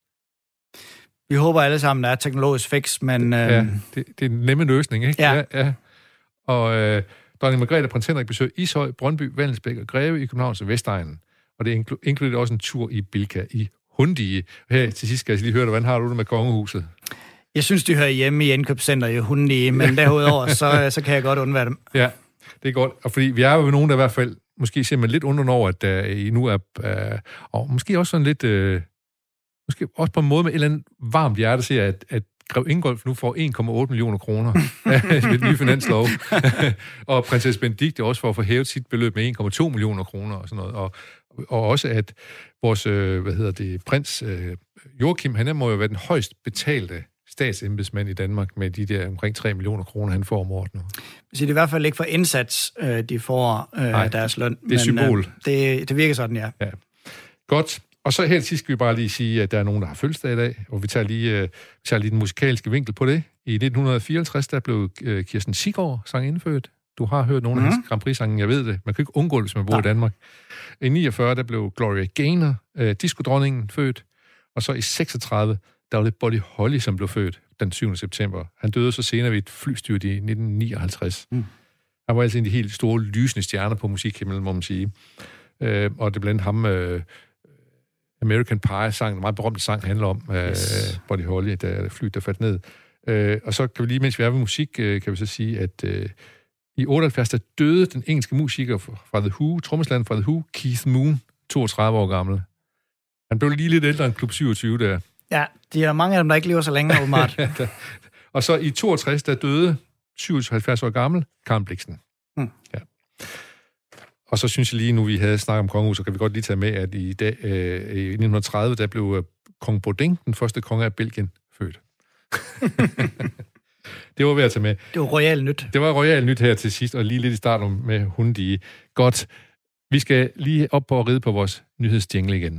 Vi håber alle sammen, der er teknologisk fix, men... Ja, det er en nemme løsning, ikke? Ja. Og dronning Margrethe og prins Henrik besøger Ishøj, Brøndby, Vallensbæk og Greve i Københavns og Vestegnen. Og det inkluderer også en tur i Bilka i Hundige. Her til sidst skal jeg lige høre dig, hvordan har du det med kongehuset? Jeg synes, de hører hjemme i indkøbscenter i Hundige, men derudover, så kan jeg godt undvære dem. Ja, det er godt. Og fordi vi er jo nogen, der i hvert fald måske ser man lidt undrende over, at der nu er... og måske også sådan lidt... måske også på en måde med et eller andet varmt hjerte ser, at Grev Ingolf nu får 1,8 millioner kroner ved den nye finanslov. Og prinsesse Benedikte også for at få hævet sit beløb med 1,2 millioner kroner og sådan noget. Og også at vores, prins Joachim, han må jo være den højst betalte statsembedsmand i Danmark med de der omkring 3 millioner kroner, han får om året nu. Så det er i hvert fald ikke for indsats, de får deres løn. Det er symbol. Det virker sådan, ja. Godt. Og så helt sidst skal vi bare lige sige, at der er nogen, der har fødselsdag i dag, og vi tager lige den musikalske vinkel på det. I 1954, der blev Kirsten Siggaard sang indfødt. Du har hørt nogle af hans Grand Prix-sange, jeg ved det. Man kan ikke undgå det, hvis man bor i Danmark. I 49, der blev Gloria Gaynor, disco-dronningen, født. Og så i 36, der var det Buddy Holly, som blev født den 7. september. Han døde så senere ved et flystyrt i 1959. Han var altså en af de helt store lysende stjerner på musikhimlen, må man sige. Og det blandt ham... American Pie-sang, en meget berømt sang, handler om Buddy Holly, der flyet, der faldt ned. Og så kan vi lige, mens vi er ved musik, kan vi så sige, at i 78, der døde den engelske musiker fra The Who, trommeslageren fra The Who, Keith Moon, 32 år gammel. Han blev lige lidt ældre end Klub 27 der. Ja, de er mange af dem, der ikke lever så længe, åbenbart. Og så i 62, der døde 77 år gammel Karen Blixen. Ja. Og så synes jeg lige nu, vi havde snakket om kongehus, så kan vi godt lige tage med, at i dag, i 1930, der blev kong Baudin, den første konge af Belgien, født. Det var ved at tage med. Det var royal nyt. Det var royal nyt her til sidst, og lige lidt i starten med Hundige. Godt. Vi skal lige op på at ride på vores nyhedsjingle igen.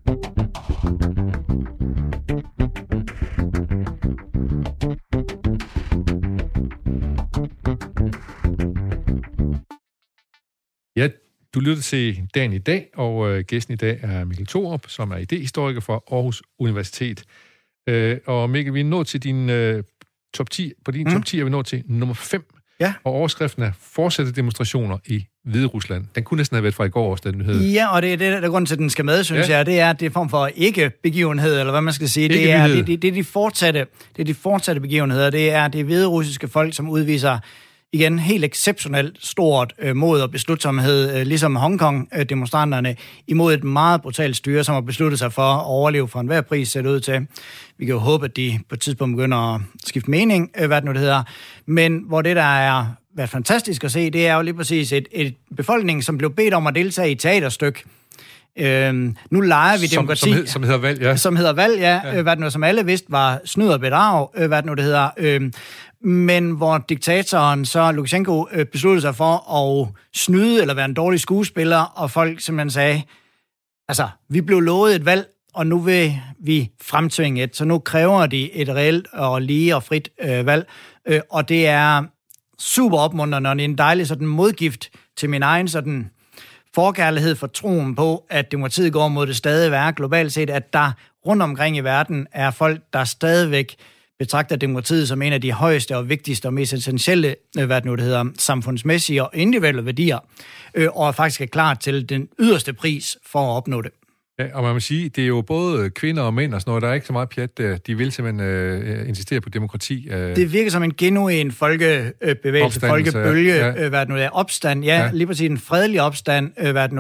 Ja, du lytter til Dagen i dag, og gæsten i dag er Mikkel Thorup, som er idehistoriker fra Aarhus Universitet. Og Mikkel, vi er nået til din top 10. På din top 10 er vi nået til nummer 5. Ja. Og overskriften er fortsatte demonstrationer i Hviderusland. Den kunne næsten have været fra i går også, den nyhed. Ja, og det er det, der grund til, at den skal med, synes jeg. Det er form for ikke-begivenhed, eller hvad man skal sige. Det er de fortsatte begivenheder. Det er det hviderussiske folk, som udviser igen helt exceptionelt stort mod og beslutsomhed, ligesom Hongkong-demonstranterne, imod et meget brutalt styre, som har besluttet sig for at overleve for enhver pris, ser det ud til. Vi kan jo håbe, at de på et tidspunkt begynder at skifte mening, hvad det nu det hedder. Men hvor det, der er været fantastisk at se, det er jo lige præcis et befolkning, som blev bedt om at deltage i et teaterstykke. Nu leger vi demokrati. Som hedder valg, ja. Som hedder valg, ja. Hvad det nu, som alle vidste var snyd og bedrag, hvad det nu det hedder. Men hvor diktatoren så Lukashenko besluttede sig for at snyde eller være en dårlig skuespiller, og folk simpelthen sagde, altså, vi blev lovet et valg, og nu vil vi fremtvinge et, så nu kræver de et reelt og lige og frit valg, og det er super opmuntrende, og det er en dejlig sådan modgift til min egen sådan forkærlighed for troen på, at demokratiet går mod det stadig værre globalt set, at der rundt omkring i verden er folk, der stadigvæk betragter demokratiet som en af de højeste og vigtigste og mest essentielle, samfundsmæssige og individuelle værdier, og faktisk er klar til den yderste pris for at opnå det. Ja, og man må sige, det er jo både kvinder og mænd og sådan noget, der er ikke så meget pjat der. De vil simpelthen insistere på demokrati. Det virker som en genuin folkebevægelse, folkebølge, opstand, lige præcis en fredelig opstand,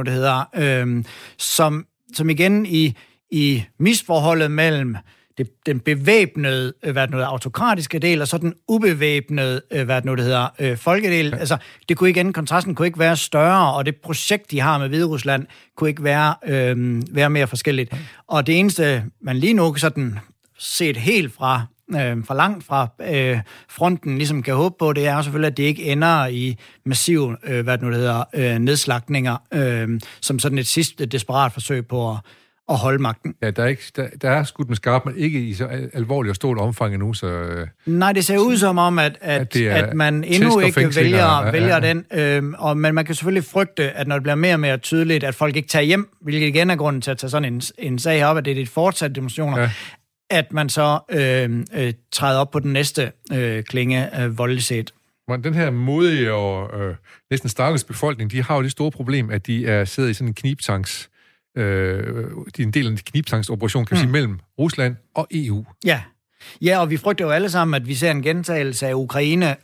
som igen i misforholdet mellem den bevæbnede, autokratiske del, og så den ubevæbnede, folkedel. Altså, det kunne ikke kontrasten kunne ikke være større, og det projekt, de har med Hviderusland, kunne ikke være mere forskelligt. Og det eneste, man lige nu sådan set helt fra langt fra fronten ligesom kan håbe på, det er selvfølgelig, at det ikke ender i massive, nedslagtninger, som sådan et sidste desperat forsøg på at holde magten. Ja, der er skudt med skarpt, men ikke i så alvorligt og stort omfang endnu, så... Nej, det ser ud som om, at man endnu ikke vælger den, men man kan selvfølgelig frygte, at når det bliver mere og mere tydeligt, at folk ikke tager hjem, hvilket igen er grunden til at tage sådan en sag op, at det er et fortsat demonstrationer, at man så træder op på den næste klinge voldeligt set. Den her modige og næsten stakkels befolkning, de har jo det store problem, at de sidder i sådan en knibtangs... de er en del af en knibtangsoperation, kan vi sige, mellem Rusland og EU. Ja, og vi frygter jo alle sammen, at vi ser en gentagelse af Ukraine,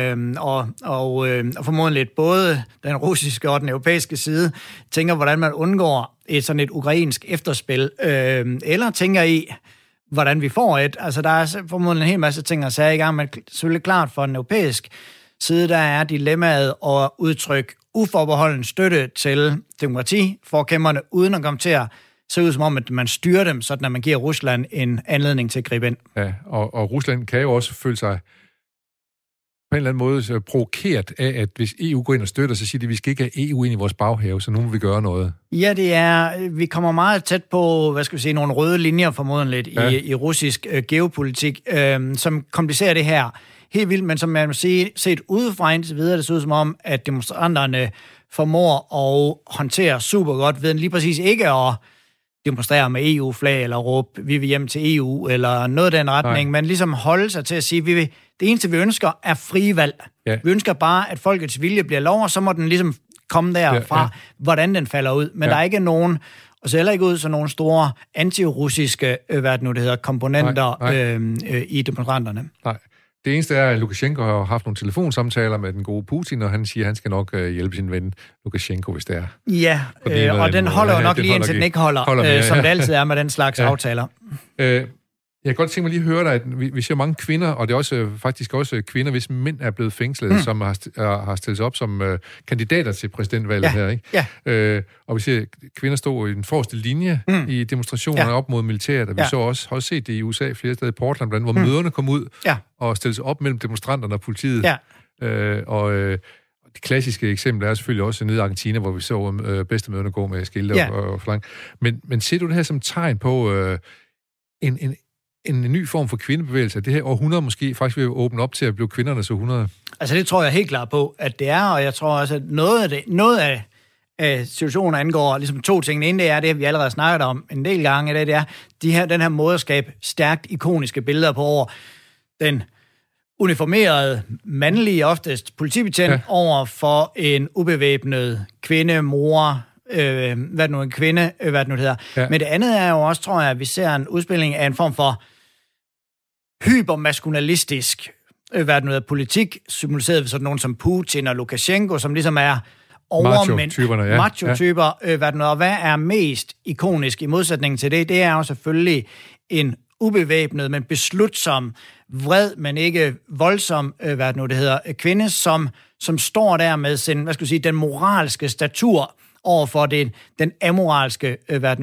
og formodentlig både den russiske og den europæiske side tænker, hvordan man undgår sådan et ukrainsk efterspil, eller tænker i, hvordan vi får et. Altså, der er formodentlig en hel masse ting at sige i gang, men selvfølgelig klart for en europæisk side, der er dilemmaet at udtrykke uforbeholden støtte til demokratiforkæmperne, uden at komme til at se ud som om, at man styrer dem, sådan at man giver Rusland en anledning til at gribe ind. Ja, og Rusland kan jo også føle sig på en eller anden måde provokeret af, at hvis EU går ind og støtter, så siger de, at vi skal ikke have EU ind i vores baghave, så nu må vi gøre noget. Ja, vi kommer meget tæt på, nogle røde linjer formodentligt i russisk geopolitik, som komplicerer det her helt vildt, men som man må sige, set udefra indtil videre, det ser ud som om, at demonstranterne formår at håndtere super godt ved lige præcis ikke at demonstrere med EU-flag eller råbe, vi vil hjem til EU eller noget af den retning, men ligesom holde sig til at sige, det eneste vi ønsker er frie valg. Ja. Vi ønsker bare, at folkets vilje bliver lov, og så må den ligesom komme derfra, hvordan den falder ud. Men der er ikke nogen, og så heller ikke ud som nogle store antirussiske, komponenter i demonstranterne. Nej. Det eneste er, at Lukashenko har haft nogle telefonsamtaler med den gode Putin, og han siger, at han skal nok hjælpe sin ven Lukashenko, hvis det er. Ja, og den holder jo nok lige indtil den ikke holder som det altid er med den slags aftaler. Jeg kan godt tænke mig lige at høre dig, at vi ser mange kvinder, og det er faktisk også kvinder, hvis mænd er blevet fængslet, som har stillet sig op som kandidater til præsidentvalget her, ikke? Ja. Og vi ser kvinder stå i den forreste linje i demonstrationerne op mod militæret, og vi så også har set det i USA flere steder i Portland, blandt andet, hvor møderne kom ud og stillede sig op mellem demonstranterne og politiet. Ja. Det klassiske eksempel er selvfølgelig også nede i Argentina, hvor vi så bedstemøderne gå med skilte og flank. Men ser du det her som tegn på en ny form for kvindebevægelse, at det her århundrede måske faktisk vil åbne op til at blive kvindernes århundrede? Altså det tror jeg helt klart på, at det er, og jeg tror også, at noget af situationen angår ligesom to ting. Den ene det er det, vi allerede snakket om en del gange, det er den her måde at skabe stærkt ikoniske billeder på over den uniformerede, mandlige, oftest politibetjent, over for en ubevæbnet kvinde, mor, en kvinde, Ja. Men det andet er jo også, tror jeg, at vi ser en udspilning af en form for hypermaskulinalistisk politik, symboliseret ved sådan nogen som Putin og Lukashenko, som ligesom er overmænd, macho-typer, og hvad er mest ikonisk i modsætning til det? Det er jo selvfølgelig en ubevæbnet, men beslutsom, vred, men ikke voldsom, kvinde, som står der med sin, den moralske statur overfor den amoralske,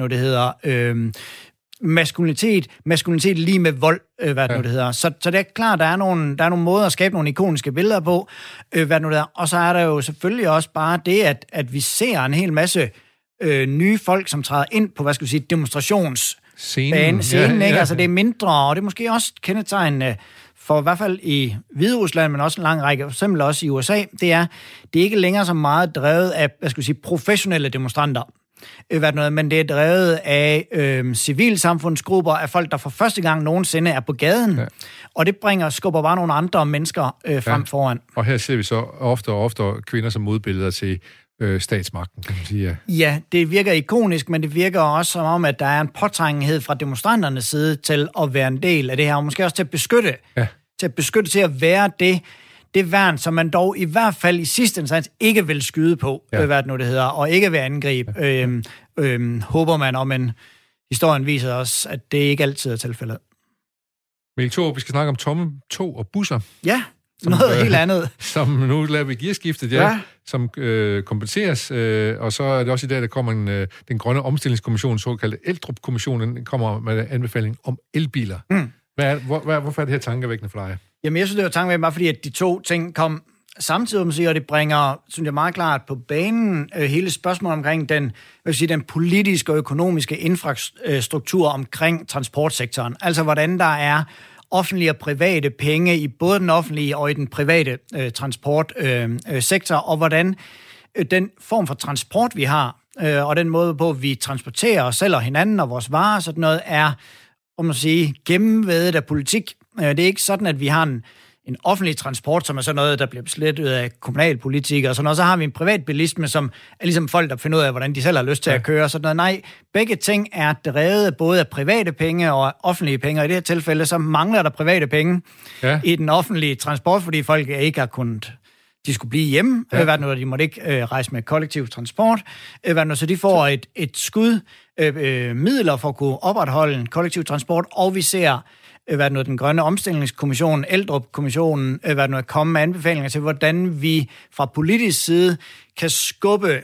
maskulinitet lige med vold, Så det er klart, der er nogle måder at skabe nogle ikoniske billeder på, og så er der jo selvfølgelig også bare det, at vi ser en hel masse nye folk, som træder ind på, scenen, ikke? Altså det er mindre, og det er måske også kendetegnende for i hvert fald i Hviderusland, men også en lang række, for eksempel også i USA, det er ikke længere så meget drevet af, professionelle demonstranter, men det er drevet af civilsamfundsgrupper, af folk, der for første gang nogensinde er på gaden, og det skubber bare nogle andre mennesker frem foran. Og her ser vi så ofte og ofte kvinder som modbilleder til statsmagten, kan man sige. Ja, det virker ikonisk, men det virker også som om, at der er en påtrængenhed fra demonstranternes side til at være en del af det her, og måske også til at beskytte, til at være det værn, som man dog i hvert fald i sidste instans ikke vil skyde på, hvad det nu det hedder, og ikke vil angribe. Håber man om, men historien viser også, at det ikke altid er tilfældet. Mikkel Thorup, vi skal snakke om tomme tog og busser. Ja, noget helt andet. Som nu laver vi gearskiftet, som kompenseres, og så er det også i dag, der kommer den grønne omstillingskommission, såkaldte Eldrup-kommissionen, den kommer med anbefaling om elbiler. Hvorfor er det her tankevækkende for dig? Jamen, jeg synes, det var tankevækkende, bare fordi at de to ting kom samtidig, og det bringer, synes jeg, meget klart på banen hele spørgsmålet omkring den politiske og økonomiske infrastruktur omkring transportsektoren. Altså, hvordan der er offentlige og private penge i både den offentlige og i den private transportsektor, og hvordan den form for transport, vi har, og den måde, på vi transporterer os selv og hinanden og vores varer, sådan noget, er, gennemvædet af politik. Det er ikke sådan, at vi har en offentlig transport, som er sådan noget, der bliver besluttet af kommunalpolitikere og sådan noget. Så har vi en privatbilisme, som er ligesom folk, der finder ud af, hvordan de selv har lyst til at køre. Sådan noget. Nej, begge ting er drevet både af private penge og offentlige penge. Og i det her tilfælde, så mangler der private penge i den offentlige transport, fordi folk ikke har kunnet... De skulle blive hjemme, de måtte ikke rejse med kollektiv transport. Så de får et skud midler for at kunne opretholde en kollektiv transport, og vi ser den grønne omstillingskommission, Eldrup-kommissionen, komme med anbefalinger til, hvordan vi fra politisk side kan skubbe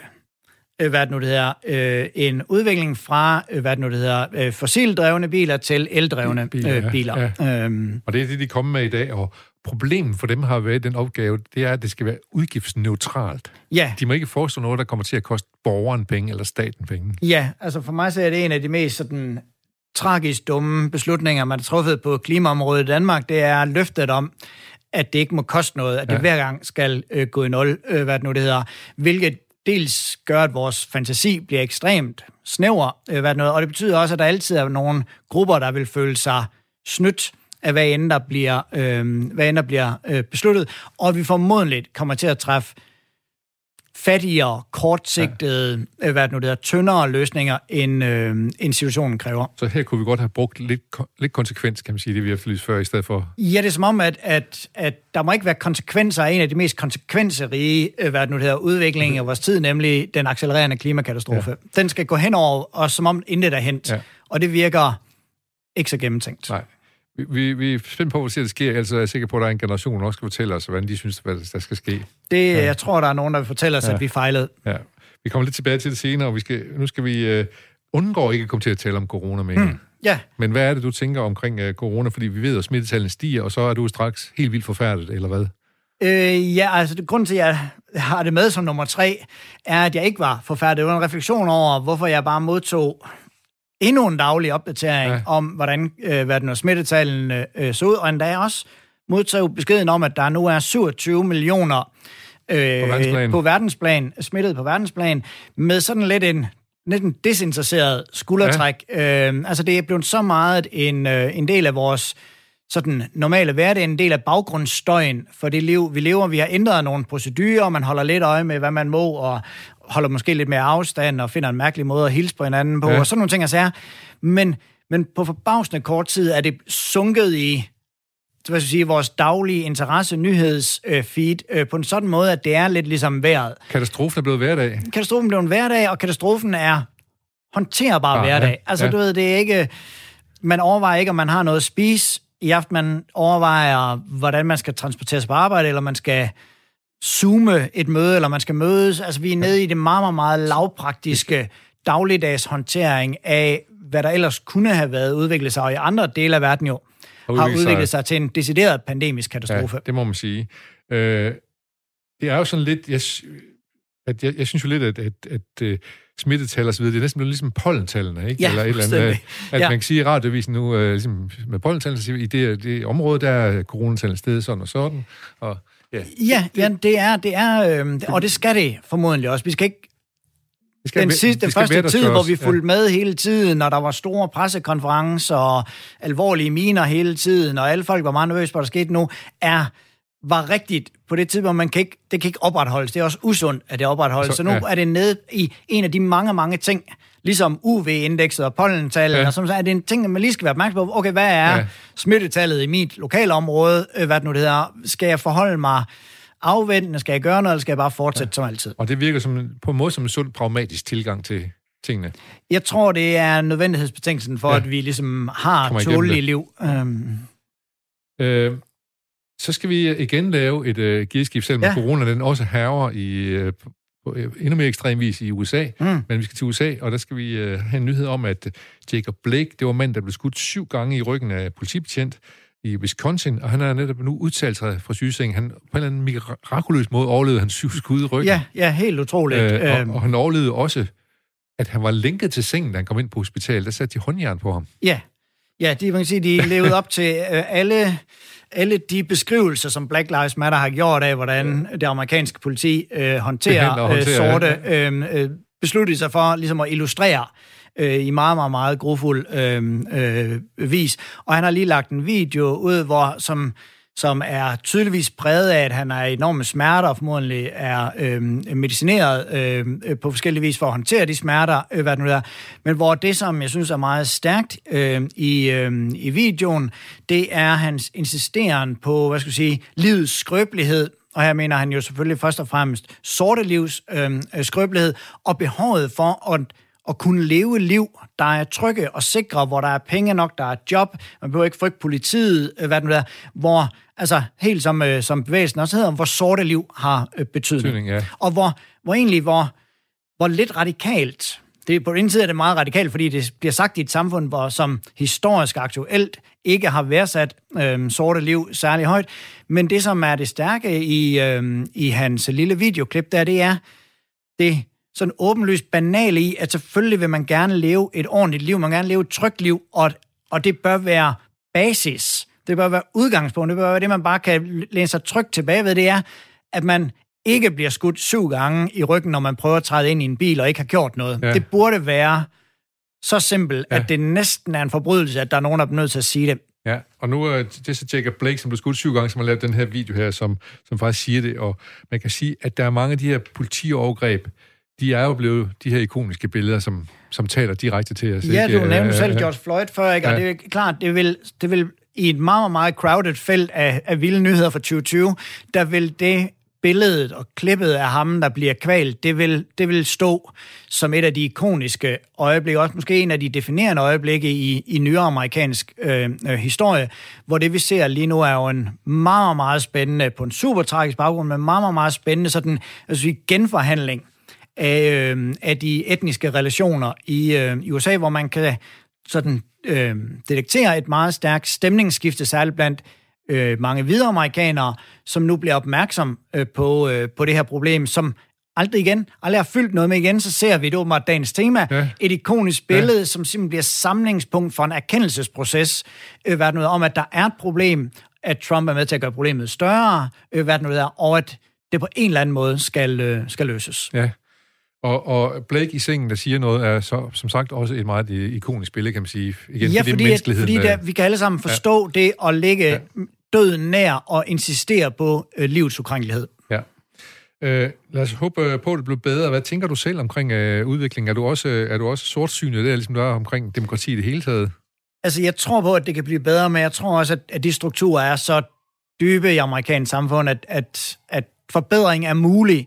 en udvikling fra fossildrevne biler til eldrevne biler. Ja. Og det er det, de kommer med i dag, og problemet for dem har været den opgave, det er, at det skal være udgiftsneutralt. Ja. De må ikke forestå noget, der kommer til at koste borgeren penge eller staten penge. Ja, altså for mig så er det en af de mest sådan tragisk dumme beslutninger, man har truffet på klimaområdet i Danmark. Det er løftet om, at det ikke må koste noget, at det hver gang skal gå i nul, hvilket dels gør, at vores fantasi bliver ekstremt snæver, og det betyder også, at der altid er nogle grupper, der vil føle sig snydt af hvad end der bliver besluttet, og vi formodentlig kommer til at træffe fattigere, kortsigtede, tyndere løsninger, end situationen kræver. Så her kunne vi godt have brugt lidt konsekvens, kan man sige, det vi har forlyst før, i stedet for... Ja, det er som om, at der må ikke være konsekvenser af en af de mest konsekvensrige udvikling af vores tid, nemlig den accelererende klimakatastrofe. Den skal gå hen over os, som om intet er hent, og det virker ikke så gennemtænkt. Nej. Vi er spændt på, hvad der sker. Altså, jeg er sikker på, at der er en generation, der også skal fortælle os, hvordan de synes, hvad der skal ske. Jeg tror, der er nogen, der vil fortælle os, at vi fejlede. Ja. Vi kommer lidt tilbage til det senere, og nu skal vi undgå ikke at komme til at tale om corona mere. Ja. Men hvad er det, du tænker omkring corona? Fordi vi ved, at smittetallene stiger, og så er du straks helt vildt forfærdet, eller hvad? Grunden til, at jeg har det med som nummer 3, er, at jeg ikke var forfærdet. Det var en refleksion over, hvorfor jeg bare modtog endnu en daglig opdatering om, hvordan smittetallene så ud, og endda jeg også modtog beskeden om, at der nu er 27 millioner på verdensplan, smittet på verdensplan, med sådan lidt en desinteresseret skuldertræk. Altså det er blevet så meget en del af vores sådan normale hverdag, en del af baggrundsstøjen for det liv, vi lever. Vi har ændret nogle procedurer, man holder lidt øje med, hvad man må, og holder måske lidt mere afstand, og finder en mærkelig måde at hilse på hinanden på, og sådan nogle ting altså er. Men på forbavsende kort tid er det sunket i vores daglige interesse, nyhedsfeed, på en sådan måde, at det er lidt ligesom vejret. Katastrofen er blevet hverdag. Katastrofen er blevet hverdag, og katastrofen er håndterbar hverdag. Altså, du ved, det er ikke... Man overvejer ikke, om man har noget at spise i aften. Man overvejer, hvordan man skal transporteres på arbejde, eller man skal zoome et møde, eller man skal mødes. Altså, vi er nede i det meget, meget, meget lavpraktiske dagligdags håndtering af, hvad der ellers kunne have været udviklet sig, og i andre dele af verden jo har udviklet sig til en decideret pandemisk katastrofe. Ja, det må man sige. Det er jo sådan lidt... at jeg synes jo lidt, at smittetal og så videre, det er næsten ligesom pollentallene, ikke? Ja, eller et eller andet, at man kan sige i radiovisen nu, ligesom med pollentallene, så i det område, der er coronatallet stedet sådan og sådan, og ja, det er, og det skal det formodentlig også. Vi skal ikke den første tid, hvor vi fulgte med hele tiden, og der var store pressekonferencer og alvorlige miner hele tiden, og alle folk var meget nervøse på, hvad der skete nu, var rigtigt på det tidspunkt, det kan ikke opretholdes. Det er også usundt, at det opretholdes. Så nu er det nede i en af de mange ting, ligesom UV-indekset og pollentallet, og så er det en ting, man lige skal være opmærksom på. Okay, hvad er smittetallet i mit lokalområde? Hvad det nu det hedder? Skal jeg forholde mig afventende? Skal jeg gøre noget, eller skal jeg bare fortsætte som altid? Og det virker på en måde som en sund, pragmatisk tilgang til tingene. Jeg tror, det er nødvendighedsbetingelsen for, at vi ligesom har tålige liv. Så skal vi igen lave et gearskift, selvom corona den også hærger på endnu mere ekstrem vis i USA. Men vi skal til USA, og der skal vi have en nyhed om, at Jacob Blake, det var mand, der blev skudt 7 gange i ryggen af politibetjent i Wisconsin, og han har netop nu udtalt sig fra sygesengen. Han på en eller anden mirakuløs måde overlevede han 7 skud i ryggen. Ja, helt utroligt. Og han overlevede også, at han var lænket til sengen, da han kom ind på hospitalet. Der satte de håndjern på ham. Ja, man kan sige, de levede op til alle de beskrivelser, som Black Lives Matter har gjort af, hvordan det amerikanske politi håndterer sorte, besluttede sig for ligesom at illustrere i meget, meget, meget grufuld vis. Og han har lige lagt en video ud, som er tydeligvis præget af, at han er enorme smerter, og formodentlig er medicineret på forskellige vis for at håndtere de smerter, hvad det nu er. Men hvor det, som jeg synes er meget stærkt i videoen, det er hans insisteren på, livets skrøbelighed. Og her mener han jo selvfølgelig først og fremmest sorte livs skrøbelighed, og behovet for at kunne leve liv, der er trygge og sikre, hvor der er penge nok, der er job, man behøver ikke frygte politiet, hvad det nu er, hvor, altså helt som bevægelsen også hedder, hvor sorte liv har betydning. Og hvor lidt radikalt, det på den ene side er det meget radikalt, fordi det bliver sagt i et samfund, hvor som historisk aktuelt ikke har værdsat sorte liv særlig højt, men det, som er det stærke i hans lille videoklip, det er det sådan åbenlyst banal i, at selvfølgelig vil man gerne leve et ordentligt liv, man vil gerne leve et trygt liv, og det bør være basis. Det bør være udgangspunkt. Det bør være det, man bare kan læne sig trygt tilbage ved. Det er, at man ikke bliver skudt 7 gange i ryggen, når man prøver at træde ind i en bil og ikke har gjort noget. Ja. Det burde være så simpelt, at det næsten er en forbrydelse, at der er nogen, der er nødt til at sige det. Ja, og nu er det så Jacob Blake, som blev skudt 7 gange, som har lavet den her video her, som faktisk siger det, og man kan sige, at der er mange af de her politiovergreb, de er jo blevet de her ikoniske billeder, som taler direkte til os. Ja, du nævnte selv George Floyd før, ikke? Og det er klart, det vil i et meget, meget crowded felt af vilde nyheder fra 2020, der vil det billedet og klippet af ham, der bliver kvalt, det vil stå som et af de ikoniske øjeblikke, også måske en af de definerende øjeblikke i nyere amerikansk historie, hvor det vi ser lige nu er jo en meget, meget spændende, på en super tragisk baggrund, men meget, meget, meget spændende sådan, genforhandling af de etniske relationer i USA, hvor man kan sådan detektere et meget stærkt stemningsskifte, særligt blandt mange hvide amerikanere, som nu bliver opmærksom på det her problem, som aldrig har fyldt noget med igen, så ser vi det åbenbart dagens tema. Ja. Et ikonisk billede, som simpelthen bliver samlingspunkt for en erkendelsesproces, om at der er et problem, at Trump er med til at gøre problemet større, og at det på en eller anden måde skal løses. Ja. Og Blake i sengen, der siger noget, er så, som sagt også et meget ikonisk billede, kan man sige. Igen, ja, fordi vi kan alle sammen forstå det at lægge døden nær og insistere på livets ukrænkelighed. Ja. Lad os håbe på, at det bliver bedre. Hvad tænker du selv omkring udviklingen? Er du også sortsynet der, ligesom du er omkring demokrati i det hele taget? Altså, jeg tror på, at det kan blive bedre, men jeg tror også, at de strukturer er så dybe i amerikansk samfund, at forbedring er mulig.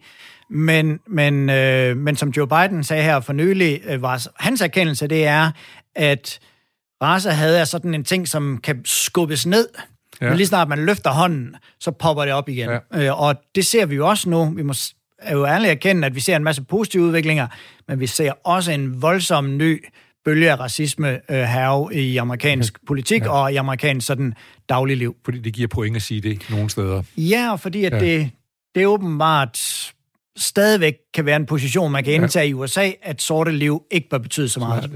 Men som Joe Biden sagde her for nylig, var hans erkendelse, det er, at race er sådan en ting, som kan skubbes ned. Ja. Men lige snart man løfter hånden, så popper det op igen. Ja. Og det ser vi jo også nu. Vi må jo ærligt erkende, at vi ser en masse positive udviklinger, men vi ser også en voldsom ny bølge af racisme hærge i amerikansk politik og i amerikansk sådan dagligliv. Fordi det giver point at sige det nogle steder. Ja, og fordi at det er åbenbart stadigvæk kan være en position, man kan indtage i USA, at sorte liv ikke bør betyde så meget.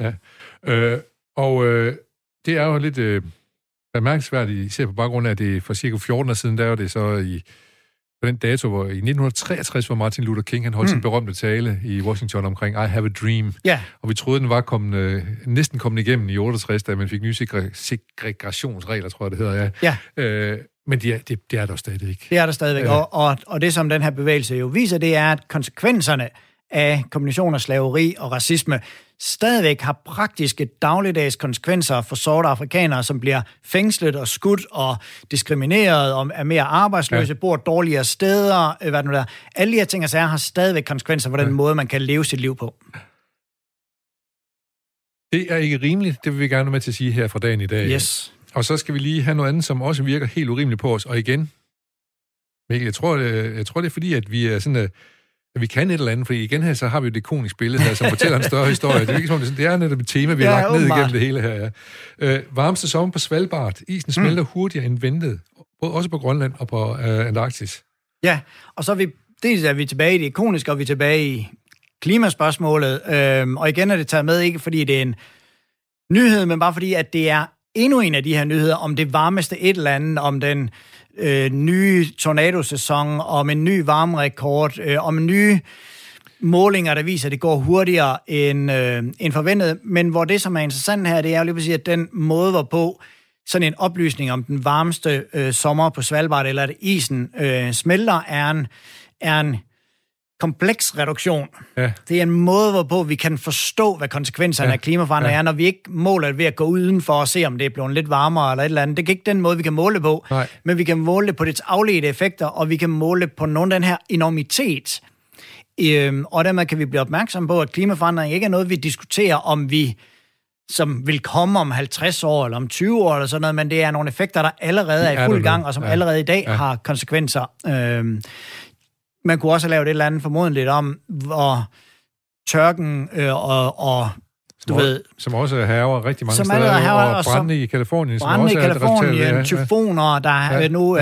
Det er jo lidt bemærkelsesværdigt, især på baggrund af, at det for cirka 14 år siden, der var det så på den dato, hvor i 1963, hvor Martin Luther King, han holdt sin berømte tale i Washington omkring I have a dream. Ja. Og vi troede, den var næsten kommet igennem i 68, da man fik nye segregationsregler, tror jeg, det hedder. Ja. Men det er der stadig ikke. Det er der stadigvæk. Og det, som den her bevægelse jo viser, det er, at konsekvenserne af kombinationen af slaveri og racisme stadigvæk har praktiske dagligdags konsekvenser for sorte afrikanere, som bliver fængslet og skudt og diskrimineret og er mere arbejdsløse, bor dårligere steder, hvad nu der. Alle de her ting har stadigvæk konsekvenser for den måde, man kan leve sit liv på. Det er ikke rimeligt, det vil vi gerne med til at sige her fra dagen i dag. Yes. Og så skal vi lige have noget andet, som også virker helt urimeligt på os. Og igen, Mikkel, jeg tror, det er fordi, at vi er sådan, at vi kan et eller andet, fordi igen her, så har vi jo det ikoniske billede her, som fortæller en større historie. Det er ikke som det er netop et tema, vi har lagt ned igennem det hele her. Ja. Varmeste sommer på Svalbard. Isen smelter hurtigere end ventet. Også på Grønland og på Antarktis. Ja, og så er vi tilbage i det ikoniske, og vi er tilbage i klimaspørgsmålet. Og igen er det taget med, ikke fordi det er en nyhed, men bare fordi, at det er endnu en af de her nyheder om det varmeste et eller andet, om den nye tornadosæson, om en ny varmerekord, om nye målinger, der viser, at det går hurtigere end forventet. Men hvor det, som er interessant her, det er jo lige præcis, at den måde, hvorpå sådan en oplysning om den varmeste sommer på Svalbard, eller at isen smelter, er en kompleks reduktion. Ja. Det er en måde, hvorpå vi kan forstå, hvad konsekvenserne af klimaforandring er, når vi ikke måler det ved at gå udenfor og se, om det er blevet lidt varmere eller et eller andet. Det er ikke den måde, vi kan måle det på, men vi kan måle det på dets afledte effekter, og vi kan måle det på nogle af den her enormitet. Og dermed kan vi blive opmærksom på, at klimaforandring ikke er noget, vi diskuterer, om vi som vil komme om 50 år eller om 20 år eller sådan noget, men det er nogle effekter, der allerede er i fuld gang, og som allerede i dag har konsekvenser. Man kunne også have lavet et eller andet formodentligt om, hvor tørken og du ved... Som også hærger rigtig mange steder, og brænde i Californien. Brænde i Californien, tyfoner, der nu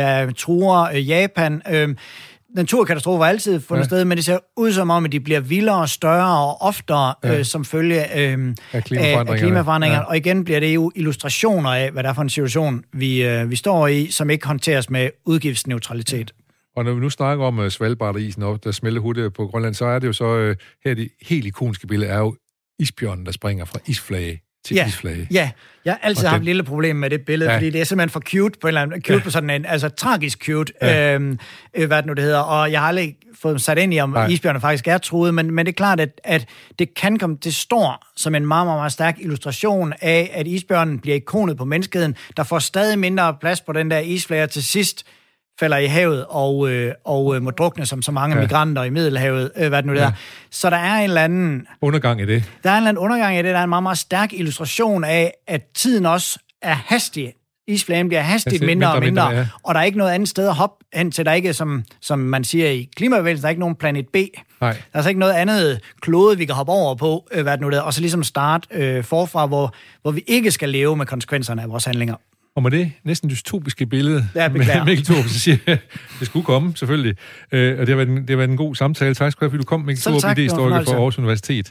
truer Japan. Naturkatastrofer har altid fundet sted, men det ser ud som om, at de bliver vildere, større og oftere som følge af klimaforandringer. Og igen bliver det jo illustrationer af, hvad der er for en situation, vi står i, som ikke håndteres med udgiftsneutralitet. Og når vi nu snakker om Svalbard og isen op, der smelter hurtigt på Grønland, så er det jo så, her det helt ikoniske billede er jo isbjørnen, der springer fra isflage til isflage. Ja, jeg har altid haft et lille problem med det billede, fordi det er simpelthen for cute på en eller anden, på sådan en, altså tragisk cute, hvad det nu det hedder, og jeg har aldrig fået sat ind i, om isbjørnen faktisk er truet, men det er klart, at det kan komme, det står som en meget, meget, meget stærk illustration af, at isbjørnen bliver ikonet på menneskeheden, der får stadig mindre plads på den der isflage, til sidst falder i havet og må drukne som så mange migranter i Middelhavet, hvad det nu der. Så der er en eller anden... undergang i det. Der er en eller anden undergang i det. Der er en meget, meget stærk illustration af, at tiden også er hastig. Isflagen bliver hastigt mindre og mindre, og der er ikke noget andet sted at hoppe hen til. Der er ikke, som man siger i klimabevægelsen, der er ikke nogen planet B. Nej. Der er altså ikke noget andet klode, vi kan hoppe over på, hvad det nu der, og så ligesom starte forfra, hvor vi ikke skal leve med konsekvenserne af vores handlinger. Og med det næsten dystopiske billede med Mikkel Thorup, så siger jeg, det skulle komme, selvfølgelig. Og det har været en god samtale. Tak skal du have, fordi du kom, Mikkel Thorup, idéhistoriker for Aarhus Universitet.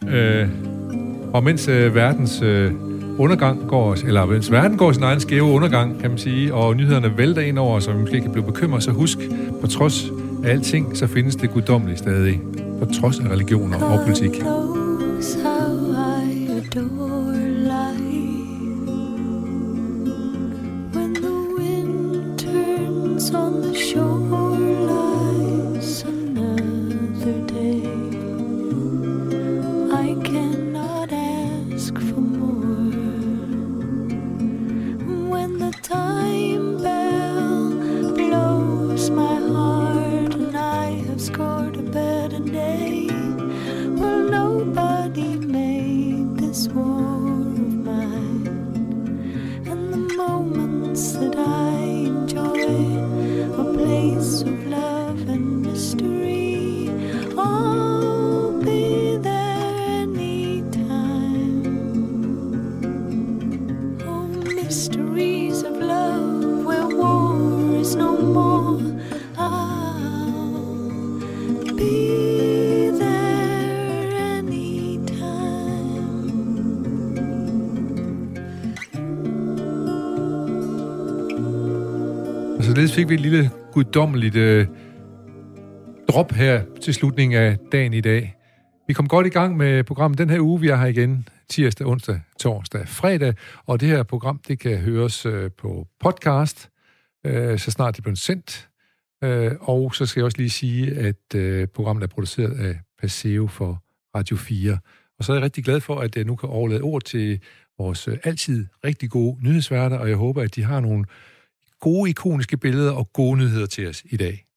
Og mens verdens undergang går, eller mens verden går sin egen skæve undergang, kan man sige, og nyhederne vælter ind over, så vi måske kan blive bekymret, så husk, på trods af alting, så findes det guddommelige stadig. På trods af religioner og politik. On the shore lies another day. I cannot ask for more. When the time bell blows my heart and I have scored a better day, well, nobody made this war of mine. And the moments that I enjoy, a place Således fik vi et lille guddommeligt drop her til slutningen af dagen i dag. Vi kom godt i gang med programmet den her uge. Vi er her igen tirsdag, onsdag, torsdag, fredag. Og det her program, det kan høres på podcast, så snart det bliver sendt. Og så skal jeg også lige sige, at programmet er produceret af Paseo for Radio 4. Og så er jeg rigtig glad for, at jeg nu kan overlade ord til vores altid rigtig gode nyhedsværter, og jeg håber, at de har nogle gode ikoniske billeder og gode nyheder til os i dag.